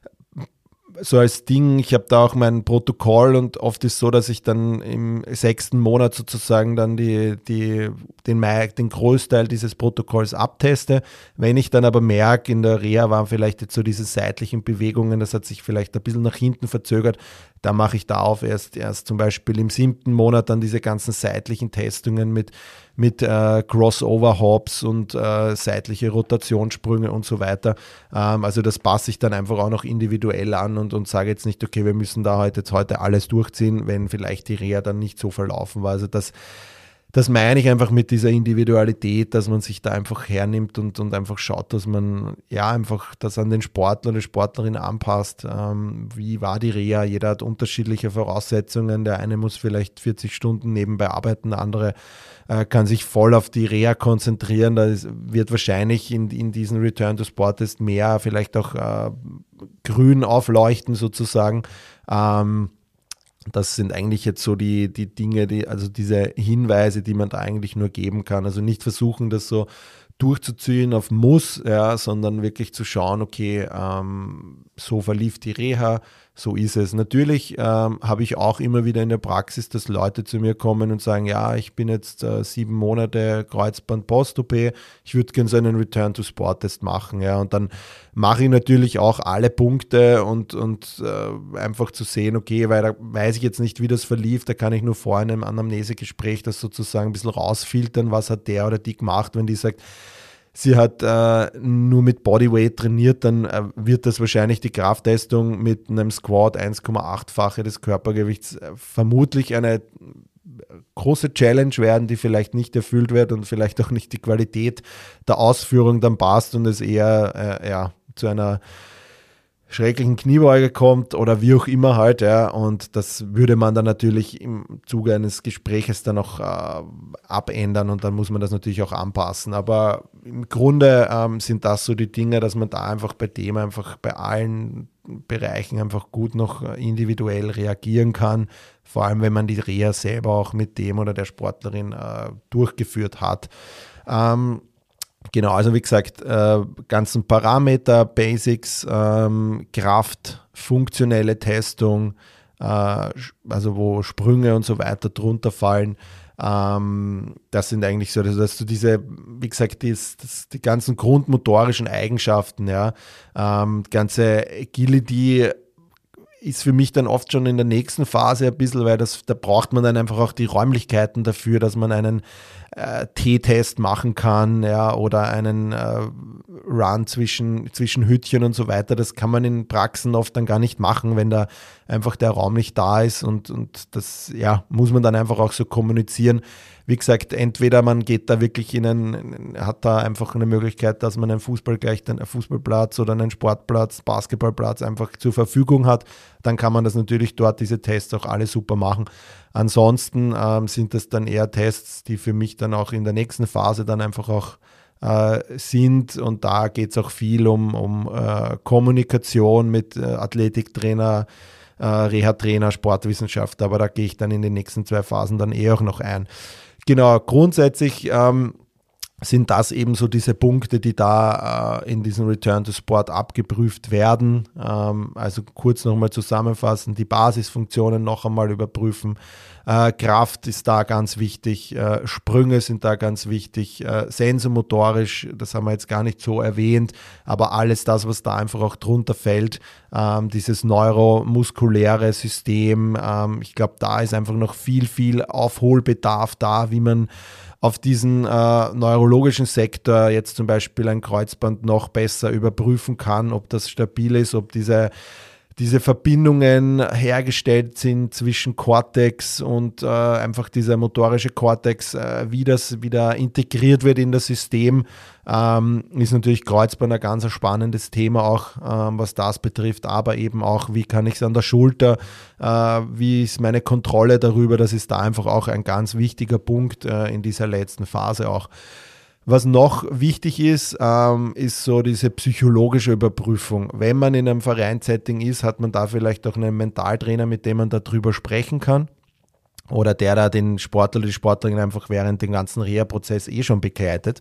so als Ding, ich habe da auch mein Protokoll und oft ist es so, dass ich dann im sechsten Monat sozusagen dann die, die, den, den Großteil dieses Protokolls abteste. Wenn ich dann aber merke, in der Reha waren vielleicht jetzt so diese seitlichen Bewegungen, das hat sich vielleicht ein bisschen nach hinten verzögert, da mache ich da auf erst, erst zum Beispiel im siebten Monat dann diese ganzen seitlichen Testungen mit mit äh, Crossover-Hops und äh, seitliche Rotationssprünge und so weiter. Ähm, also das passe ich dann einfach auch noch individuell an und, und sage jetzt nicht, okay, wir müssen da heute, jetzt heute alles durchziehen, wenn vielleicht die Reha dann nicht so verlaufen war. Also das, das meine ich einfach mit dieser Individualität, dass man sich da einfach hernimmt und, und einfach schaut, dass man ja einfach das an den Sportler oder Sportlerin anpasst. Ähm, wie war die Reha? Jeder hat unterschiedliche Voraussetzungen. Der eine muss vielleicht vierzig Stunden nebenbei arbeiten, der andere äh, kann sich voll auf die Reha konzentrieren. Da ist, wird wahrscheinlich in, in diesen Return to Sport Test mehr vielleicht auch äh, grün aufleuchten sozusagen. Ähm, Das sind eigentlich jetzt so die, die Dinge, die, also diese Hinweise, die man da eigentlich nur geben kann. Also nicht versuchen, das so durchzuziehen auf Muss, ja, sondern wirklich zu schauen, okay, ähm, so verlief die Reha, so ist es. Natürlich ähm, habe ich auch immer wieder in der Praxis, dass Leute zu mir kommen und sagen, ja, ich bin jetzt äh, sieben Monate Kreuzband-Post-O P, ich würde gerne so einen Return-to-Sport-Test machen, ja, und dann mache ich natürlich auch alle Punkte und, und äh, einfach zu sehen, okay, weil da weiß ich jetzt nicht, wie das verlief, da kann ich nur vor einem Anamnesegespräch das sozusagen ein bisschen rausfiltern, was hat der oder die gemacht, wenn die sagt, sie hat äh, nur mit Bodyweight trainiert, dann äh, wird das wahrscheinlich die Krafttestung mit einem Squat eins Komma acht-fache des Körpergewichts äh, vermutlich eine große Challenge werden, die vielleicht nicht erfüllt wird und vielleicht auch nicht die Qualität der Ausführung dann passt und es eher äh, ja, zu einer schrecklichen Kniebeuge kommt oder wie auch immer halt, ja, und das würde man dann natürlich im Zuge eines Gespräches dann auch äh, abändern und dann muss man das natürlich auch anpassen, aber im Grunde ähm, sind das so die Dinge, dass man da einfach bei dem einfach bei allen Bereichen einfach gut noch individuell reagieren kann, vor allem wenn man die Reha selber auch mit dem oder der Sportlerin äh, durchgeführt hat. Ähm, Genau, also wie gesagt, äh, ganzen Parameter, Basics, ähm, Kraft, funktionelle Testung, äh, also wo Sprünge und so weiter drunter fallen. Ähm, das sind eigentlich so, also dass du diese, wie gesagt, die, das, die ganzen grundmotorischen Eigenschaften, ja, ähm, ganze Agility ist für mich dann oft schon in der nächsten Phase ein bisschen, weil das, da braucht man dann einfach auch die Räumlichkeiten dafür, dass man einen äh, T-Test machen kann, ja, oder einen äh, Run zwischen, zwischen Hütchen und so weiter. Das kann man in Praxen oft dann gar nicht machen, wenn da einfach der Raum nicht da ist und, und das, ja, muss man dann einfach auch so kommunizieren. Wie gesagt, entweder man geht da wirklich in einen, hat da einfach eine Möglichkeit, dass man einen Fußball gleich einen Fußballplatz oder einen Sportplatz, Basketballplatz einfach zur Verfügung hat, dann kann man das natürlich dort, diese Tests auch alle super machen. Ansonsten ähm, sind das dann eher Tests, die für mich dann auch in der nächsten Phase dann einfach auch äh, sind und da geht es auch viel um, um äh, Kommunikation mit äh, Athletiktrainer, äh, Reha-Trainer, Sportwissenschaftler, aber da gehe ich dann in den nächsten zwei Phasen dann eh auch noch ein. Genau, grundsätzlich ähm, sind das eben so diese Punkte, die da äh, in diesem Return to Sport abgeprüft werden. Ähm, also kurz nochmal zusammenfassen, die Basisfunktionen noch einmal überprüfen. Äh, Kraft ist da ganz wichtig, äh, Sprünge sind da ganz wichtig, äh, sensomotorisch, das haben wir jetzt gar nicht so erwähnt, aber alles das, was da einfach auch drunter fällt, ähm, dieses neuromuskuläre System, ähm, ich glaube, da ist einfach noch viel, viel Aufholbedarf da, wie man auf diesen äh, neurologischen Sektor jetzt zum Beispiel ein Kreuzband noch besser überprüfen kann, ob das stabil ist, ob diese, diese Verbindungen hergestellt sind zwischen Cortex und äh, einfach dieser motorische Cortex, äh, wie das wieder integriert wird in das System, ähm, ist natürlich Kreuzband ein ganz spannendes Thema auch, ähm, was das betrifft, aber eben auch, wie kann ich es an der Schulter, äh, wie ist meine Kontrolle darüber, das ist da einfach auch ein ganz wichtiger Punkt äh, in dieser letzten Phase auch. Was noch wichtig ist, ähm, ist so diese psychologische Überprüfung. Wenn man in einem Vereinssetting ist, hat man da vielleicht auch einen Mentaltrainer, mit dem man darüber sprechen kann. Oder der da den Sportler oder die Sportlerin einfach während dem ganzen Reha-Prozess eh schon begleitet.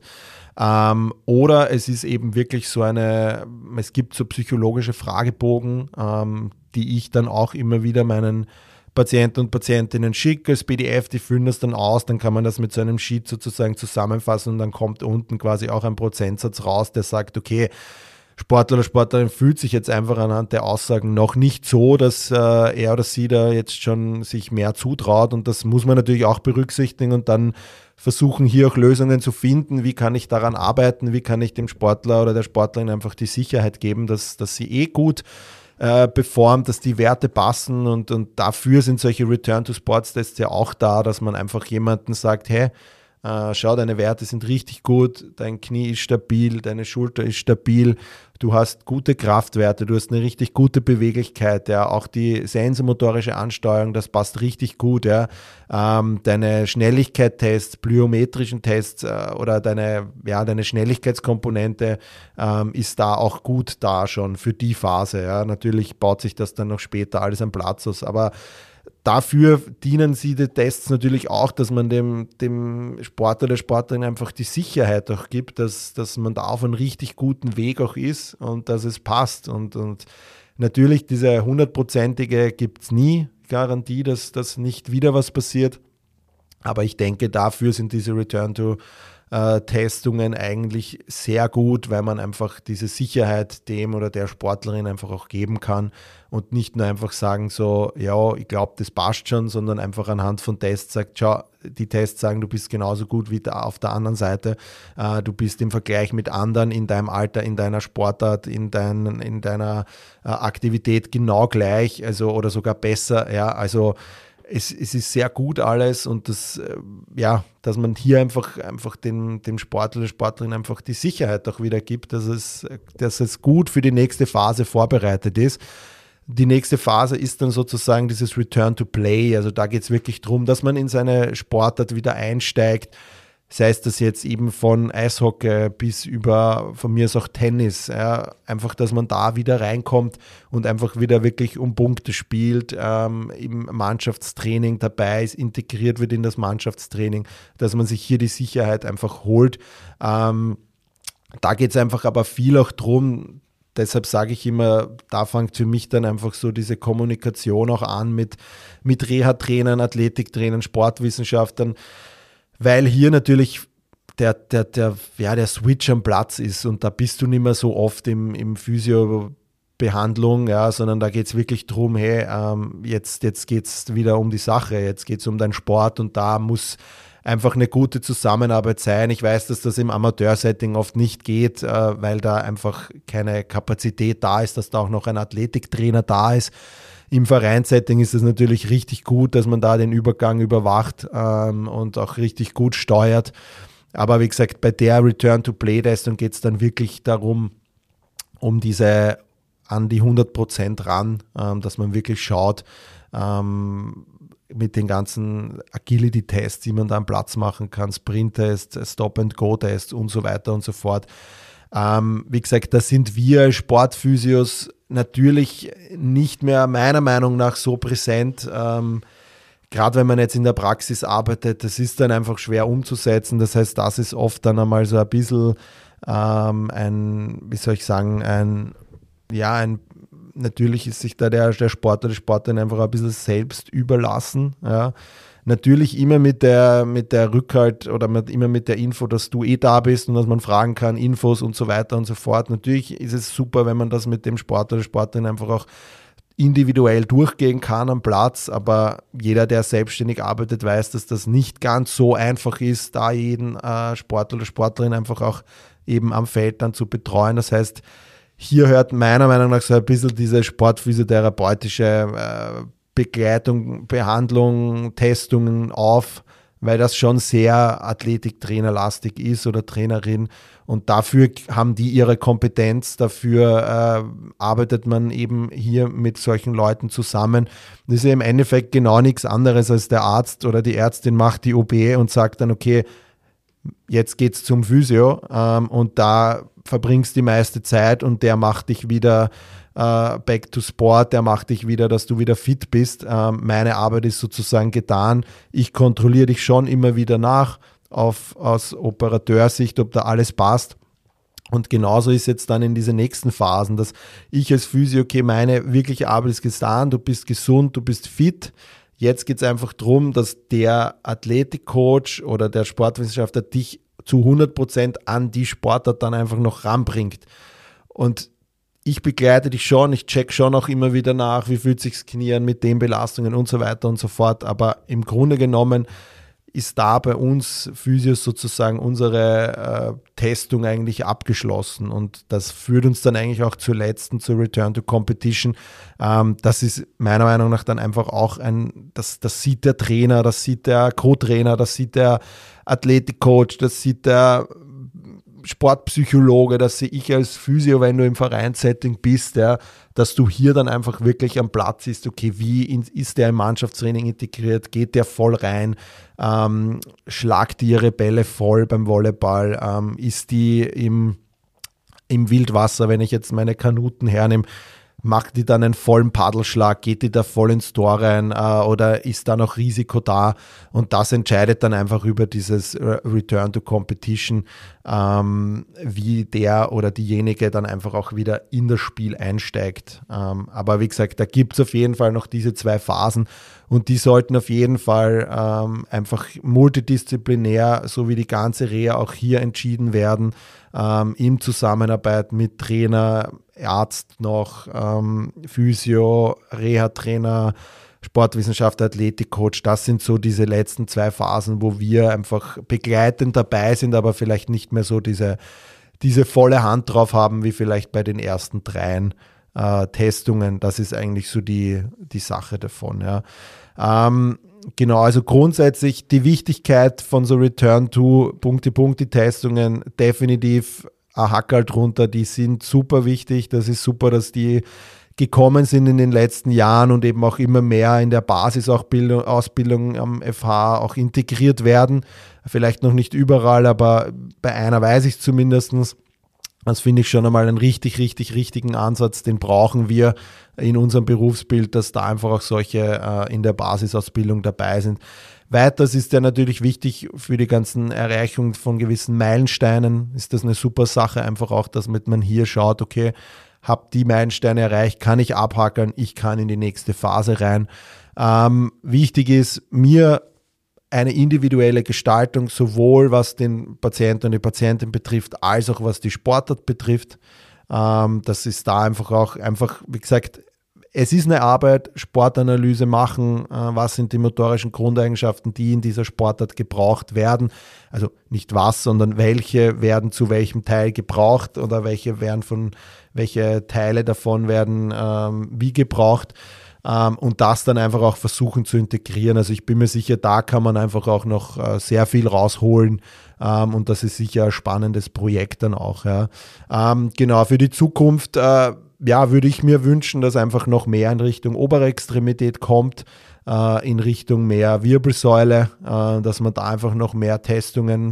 Ähm, oder es ist eben wirklich so eine, es gibt so psychologische Fragebogen, ähm, die ich dann auch immer wieder meinen Patienten und Patientinnen schicke als P D F, die füllen das dann aus, dann kann man das mit so einem Sheet sozusagen zusammenfassen und dann kommt unten quasi auch ein Prozentsatz raus, der sagt, okay, Sportler oder Sportlerin fühlt sich jetzt einfach anhand der Aussagen noch nicht so, dass äh, er oder sie da jetzt schon sich mehr zutraut, und das muss man natürlich auch berücksichtigen und dann versuchen, hier auch Lösungen zu finden, wie kann ich daran arbeiten, wie kann ich dem Sportler oder der Sportlerin einfach die Sicherheit geben, dass, dass sie eh gut äh, performt, dass die Werte passen, und, und dafür sind solche Return-to-Sports-Tests ja auch da, dass man einfach jemanden sagt, hey, Uh, schau, deine Werte sind richtig gut, dein Knie ist stabil, deine Schulter ist stabil, du hast gute Kraftwerte, du hast eine richtig gute Beweglichkeit, ja, auch die sensomotorische Ansteuerung, das passt richtig gut, ja, ähm, deine Schnelligkeitstests, plyometrischen Tests äh, oder deine, ja, deine Schnelligkeitskomponente ähm, ist da auch gut da schon für die Phase, ja, natürlich baut sich das dann noch später alles am Platz aus, aber dafür dienen sie die Tests natürlich auch, dass man dem, dem Sportler oder Sportlerin einfach die Sicherheit auch gibt, dass, dass man da auf einem richtig guten Weg auch ist und dass es passt. Und, und natürlich diese hundertprozentige gibt es nie Garantie, dass, dass nicht wieder was passiert. Aber ich denke, dafür sind diese Return-to-Testungen eigentlich sehr gut, weil man einfach diese Sicherheit dem oder der Sportlerin einfach auch geben kann und nicht nur einfach sagen so, ja, ich glaube, das passt schon, sondern einfach anhand von Tests sagt, schau, die Tests sagen, du bist genauso gut wie da auf der anderen Seite, äh, du bist im Vergleich mit anderen in deinem Alter, in deiner Sportart, in, dein, in deiner äh, Aktivität genau gleich, also oder sogar besser, ja, also Es, es ist sehr gut alles, und das, ja, dass man hier einfach, einfach dem, dem Sportler oder Sportlerin einfach die Sicherheit auch wieder gibt, dass es, dass es gut für die nächste Phase vorbereitet ist. Die nächste Phase ist dann sozusagen dieses Return to Play, also da geht es wirklich darum, dass man in seine Sportart wieder einsteigt, sei es das jetzt eben von Eishockey bis über, von mir ist auch Tennis, ja, einfach, dass man da wieder reinkommt und einfach wieder wirklich um Punkte spielt, ähm, im Mannschaftstraining dabei ist, integriert wird in das Mannschaftstraining, dass man sich hier die Sicherheit einfach holt. Ähm, da geht es einfach aber viel auch drum, deshalb sage ich immer, da fängt für mich dann einfach so diese Kommunikation auch an mit, mit Reha-Trainern, Athletiktrainern, Sportwissenschaftlern, weil hier natürlich der, der, der, ja, der Switch am Platz ist, und da bist du nicht mehr so oft im, im Physio-Behandlung, ja, sondern da geht es wirklich darum, hey, ähm, jetzt, jetzt geht es wieder um die Sache, jetzt geht es um deinen Sport, und da muss einfach eine gute Zusammenarbeit sein. Ich weiß, dass das im Amateursetting oft nicht geht, äh, weil da einfach keine Kapazität da ist, dass da auch noch ein Athletiktrainer da ist. Im Vereinssetting ist es natürlich richtig gut, dass man da den Übergang überwacht ähm, und auch richtig gut steuert. Aber wie gesagt, bei der Return-to-Play-Testung geht es dann wirklich darum, um diese an die hundert Prozent ran, ähm, dass man wirklich schaut, ähm, mit den ganzen Agility-Tests, die man da am Platz machen kann, Sprint-Tests, Stop-and-Go-Tests und so weiter und so fort. Ähm, wie gesagt, da sind wir als Sportphysios natürlich nicht mehr meiner Meinung nach so präsent. Ähm, gerade wenn man jetzt in der Praxis arbeitet, das ist dann einfach schwer umzusetzen. Das heißt, das ist oft dann einmal so ein bisschen ähm, ein, wie soll ich sagen, ein, ja, ein, natürlich ist sich da der, der Sportler, die Sportlerin einfach ein bisschen selbst überlassen, ja. Natürlich immer mit der, mit der Rückhalt oder mit, immer mit der Info, dass du eh da bist und dass man fragen kann, Infos und so weiter und so fort. Natürlich ist es super, wenn man das mit dem Sportler oder Sportlerin einfach auch individuell durchgehen kann am Platz, aber jeder, der selbstständig arbeitet, weiß, dass das nicht ganz so einfach ist, da jeden äh, Sportler oder Sportlerin einfach auch eben am Feld dann zu betreuen. Das heißt, hier hört meiner Meinung nach so ein bisschen diese sportphysiotherapeutische äh, Begleitung, Behandlung, Testungen auf, weil das schon sehr Athletiktrainerlastig ist oder Trainerin und dafür haben die ihre Kompetenz, dafür äh, arbeitet man eben hier mit solchen Leuten zusammen. Das ist ja im Endeffekt genau nichts anderes als der Arzt oder die Ärztin macht die O P und sagt dann, okay, jetzt geht's zum Physio ähm, und da verbringst die meiste Zeit und der macht dich wieder Uh, back to sport, der macht dich wieder, dass du wieder fit bist. Uh, meine Arbeit ist sozusagen getan. Ich kontrolliere dich schon immer wieder nach auf, aus Operateursicht, ob da alles passt. Und genauso ist jetzt dann in diese nächsten Phasen, dass ich als Physio, okay, meine wirkliche Arbeit ist getan, du bist gesund, du bist fit. Jetzt geht es einfach darum, dass der Athletikcoach oder der Sportwissenschaftler dich zu hundert Prozent an die Sportart dann einfach noch ranbringt. Und ich begleite dich schon, ich check schon auch immer wieder nach, wie fühlt sich das Knie an mit den Belastungen und so weiter und so fort. Aber im Grunde genommen ist da bei uns Physios sozusagen unsere äh, Testung eigentlich abgeschlossen. Und das führt uns dann eigentlich auch zur letzten, zur Return to Competition. Ähm, das ist meiner Meinung nach dann einfach auch ein, das, das sieht der Trainer, das sieht der Co-Trainer, das sieht der Athletikcoach, das sieht der Sportpsychologe, das sehe ich als Physio, wenn du im Vereinssetting bist, ja, dass du hier dann einfach wirklich am Platz ist, okay, wie in, ist der im Mannschaftstraining integriert, geht der voll rein, ähm, schlagt die ihre Bälle voll beim Volleyball, ähm, ist die im, im Wildwasser, wenn ich jetzt meine Kanuten hernehme, macht die dann einen vollen Paddelschlag, geht die da voll ins Tor rein äh, oder ist da noch Risiko da? Und das entscheidet dann einfach über dieses Return to Competition, ähm, wie der oder diejenige dann einfach auch wieder in das Spiel einsteigt. Ähm, aber wie gesagt, da gibt es auf jeden Fall noch diese zwei Phasen und die sollten auf jeden Fall ähm, einfach multidisziplinär, so wie die ganze Reha auch hier entschieden werden, ähm, in Zusammenarbeit mit Trainer, Arzt noch, ähm, Physio, Reha-Trainer, Sportwissenschaftler, Athletikcoach, das sind so diese letzten zwei Phasen, wo wir einfach begleitend dabei sind, aber vielleicht nicht mehr so diese, diese volle Hand drauf haben, wie vielleicht bei den ersten dreien äh, Testungen. Das ist eigentlich so die, die Sache davon. Ja. Ähm, genau, also grundsätzlich die Wichtigkeit von so Return-to-Punkte-Punkte-Testungen definitiv ein Hackerl drunter, die sind super wichtig. Das ist super, dass die gekommen sind in den letzten Jahren und eben auch immer mehr in der Basisausbildung am F H auch integriert werden. Vielleicht noch nicht überall, aber bei einer weiß ich es zumindest. Das finde ich schon einmal einen richtig, richtig, richtigen Ansatz. Den brauchen wir in unserem Berufsbild, dass da einfach auch solche äh, in der Basisausbildung dabei sind. Weiters ist ja natürlich wichtig für die ganzen Erreichungen von gewissen Meilensteinen. Ist das eine super Sache, einfach auch, dass man hier schaut, okay, habe die Meilensteine erreicht, kann ich abhakeln, ich kann in die nächste Phase rein. Ähm, wichtig ist mir eine individuelle Gestaltung, sowohl was den Patienten und die Patientin betrifft, als auch was die Sportart betrifft. Ähm, das ist da einfach auch, einfach, wie gesagt, es ist eine Arbeit, Sportanalyse machen, äh, was sind die motorischen Grundeigenschaften, die in dieser Sportart gebraucht werden. Also nicht was, sondern welche werden zu welchem Teil gebraucht oder welche werden von, welche Teile davon werden ähm, wie gebraucht. Ähm, und das dann einfach auch versuchen zu integrieren. Also ich bin mir sicher, da kann man einfach auch noch äh, sehr viel rausholen. Ähm, und das ist sicher ein spannendes Projekt dann auch. Ja. Ähm, genau, für die Zukunft äh, ja, würde ich mir wünschen, dass einfach noch mehr in Richtung obere Extremität kommt, äh, in Richtung mehr Wirbelsäule, äh, dass man da einfach noch mehr Testungen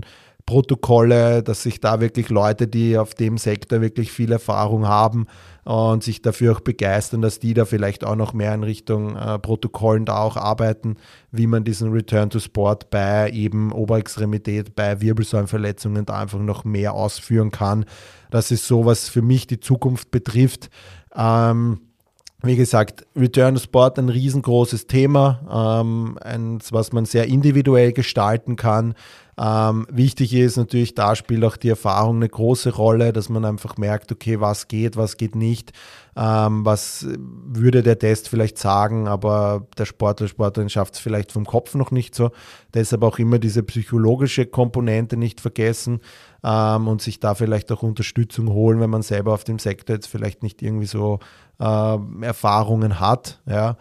Protokolle, dass sich da wirklich Leute, die auf dem Sektor wirklich viel Erfahrung haben und sich dafür auch begeistern, dass die da vielleicht auch noch mehr in Richtung äh, Protokollen da auch arbeiten, wie man diesen Return to Sport bei eben Oberextremität, bei Wirbelsäulenverletzungen da einfach noch mehr ausführen kann. Das ist so, was für mich die Zukunft betrifft. Ähm, Wie gesagt, Return to Sport ein riesengroßes Thema, ähm, eins, was man sehr individuell gestalten kann. Ähm, wichtig ist natürlich, da spielt auch die Erfahrung eine große Rolle, dass man einfach merkt, okay, was geht, was geht nicht, ähm, was würde der Test vielleicht sagen, aber der Sportler, Sportlerin schafft es vielleicht vom Kopf noch nicht so. Deshalb auch immer diese psychologische Komponente nicht vergessen ähm, und sich da vielleicht auch Unterstützung holen, wenn man selber auf dem Sektor jetzt vielleicht nicht irgendwie so äh, Erfahrungen hat. Ja.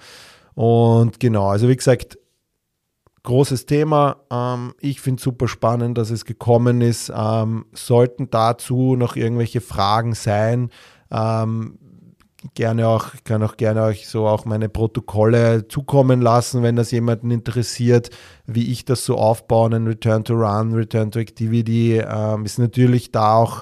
Und genau, also wie gesagt, großes Thema. Ähm, ich finde es super spannend, dass es gekommen ist. Ähm, sollten dazu noch irgendwelche Fragen sein, ähm, gerne auch, ich kann auch gerne euch so auch meine Protokolle zukommen lassen, wenn das jemanden interessiert, wie ich das so aufbaue, ein Return to Run, Return to Activity. Ähm, ist natürlich da auch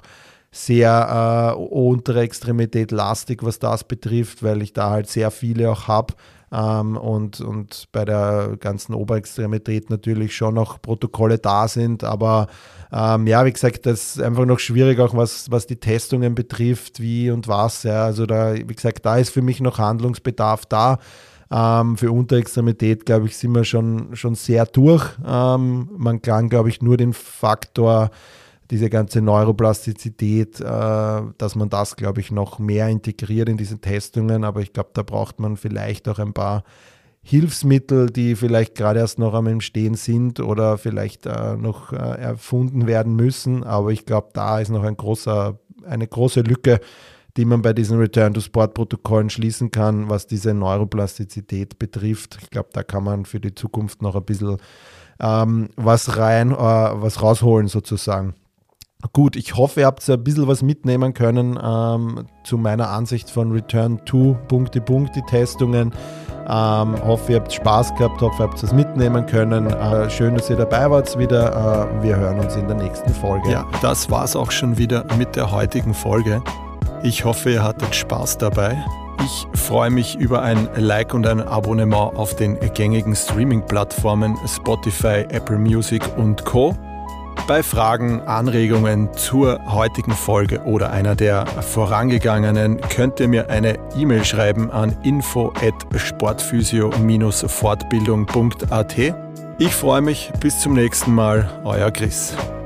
sehr äh, untere Extremität lastig, was das betrifft, weil ich da halt sehr viele auch habe. Ähm, und, und bei der ganzen Oberextremität natürlich schon noch Protokolle da sind, aber ähm, ja, wie gesagt, das ist einfach noch schwierig, auch was, was die Testungen betrifft, wie und was, ja, also da, wie gesagt, da ist für mich noch Handlungsbedarf da. Ähm, für Unterextremität, glaube ich, sind wir schon, schon sehr durch. Ähm, man kann, glaube ich, nur den Faktor diese ganze Neuroplastizität, äh, dass man das, glaube ich, noch mehr integriert in diese Testungen. Aber ich glaube, da braucht man vielleicht auch ein paar Hilfsmittel, die vielleicht gerade erst noch am Entstehen sind oder vielleicht äh, noch äh, erfunden werden müssen. Aber ich glaube, da ist noch ein großer, eine große Lücke, die man bei diesen Return-to-Sport-Protokollen schließen kann, was diese Neuroplastizität betrifft. Ich glaube, da kann man für die Zukunft noch ein bisschen ähm, was rein, äh, was rausholen sozusagen. Gut, ich hoffe, ihr habt ein bisschen was mitnehmen können ähm, zu meiner Ansicht von Return to Punkte, Punkte Testungen. Ähm, hoffe, ihr habt Spaß gehabt, hoffe, ihr habt es mitnehmen können. Äh, schön, dass ihr dabei wart wieder. Äh, wir hören uns in der nächsten Folge. Ja, das war's auch schon wieder mit der heutigen Folge. Ich hoffe, ihr hattet Spaß dabei. Ich freue mich über ein Like und ein Abonnement auf den gängigen Streaming-Plattformen Spotify, Apple Music und Co. Bei Fragen, Anregungen zur heutigen Folge oder einer der vorangegangenen könnt ihr mir eine E-Mail schreiben an info at sportphysio Bindestrich fortbildung punkt at. Ich freue mich, bis zum nächsten Mal, euer Chris.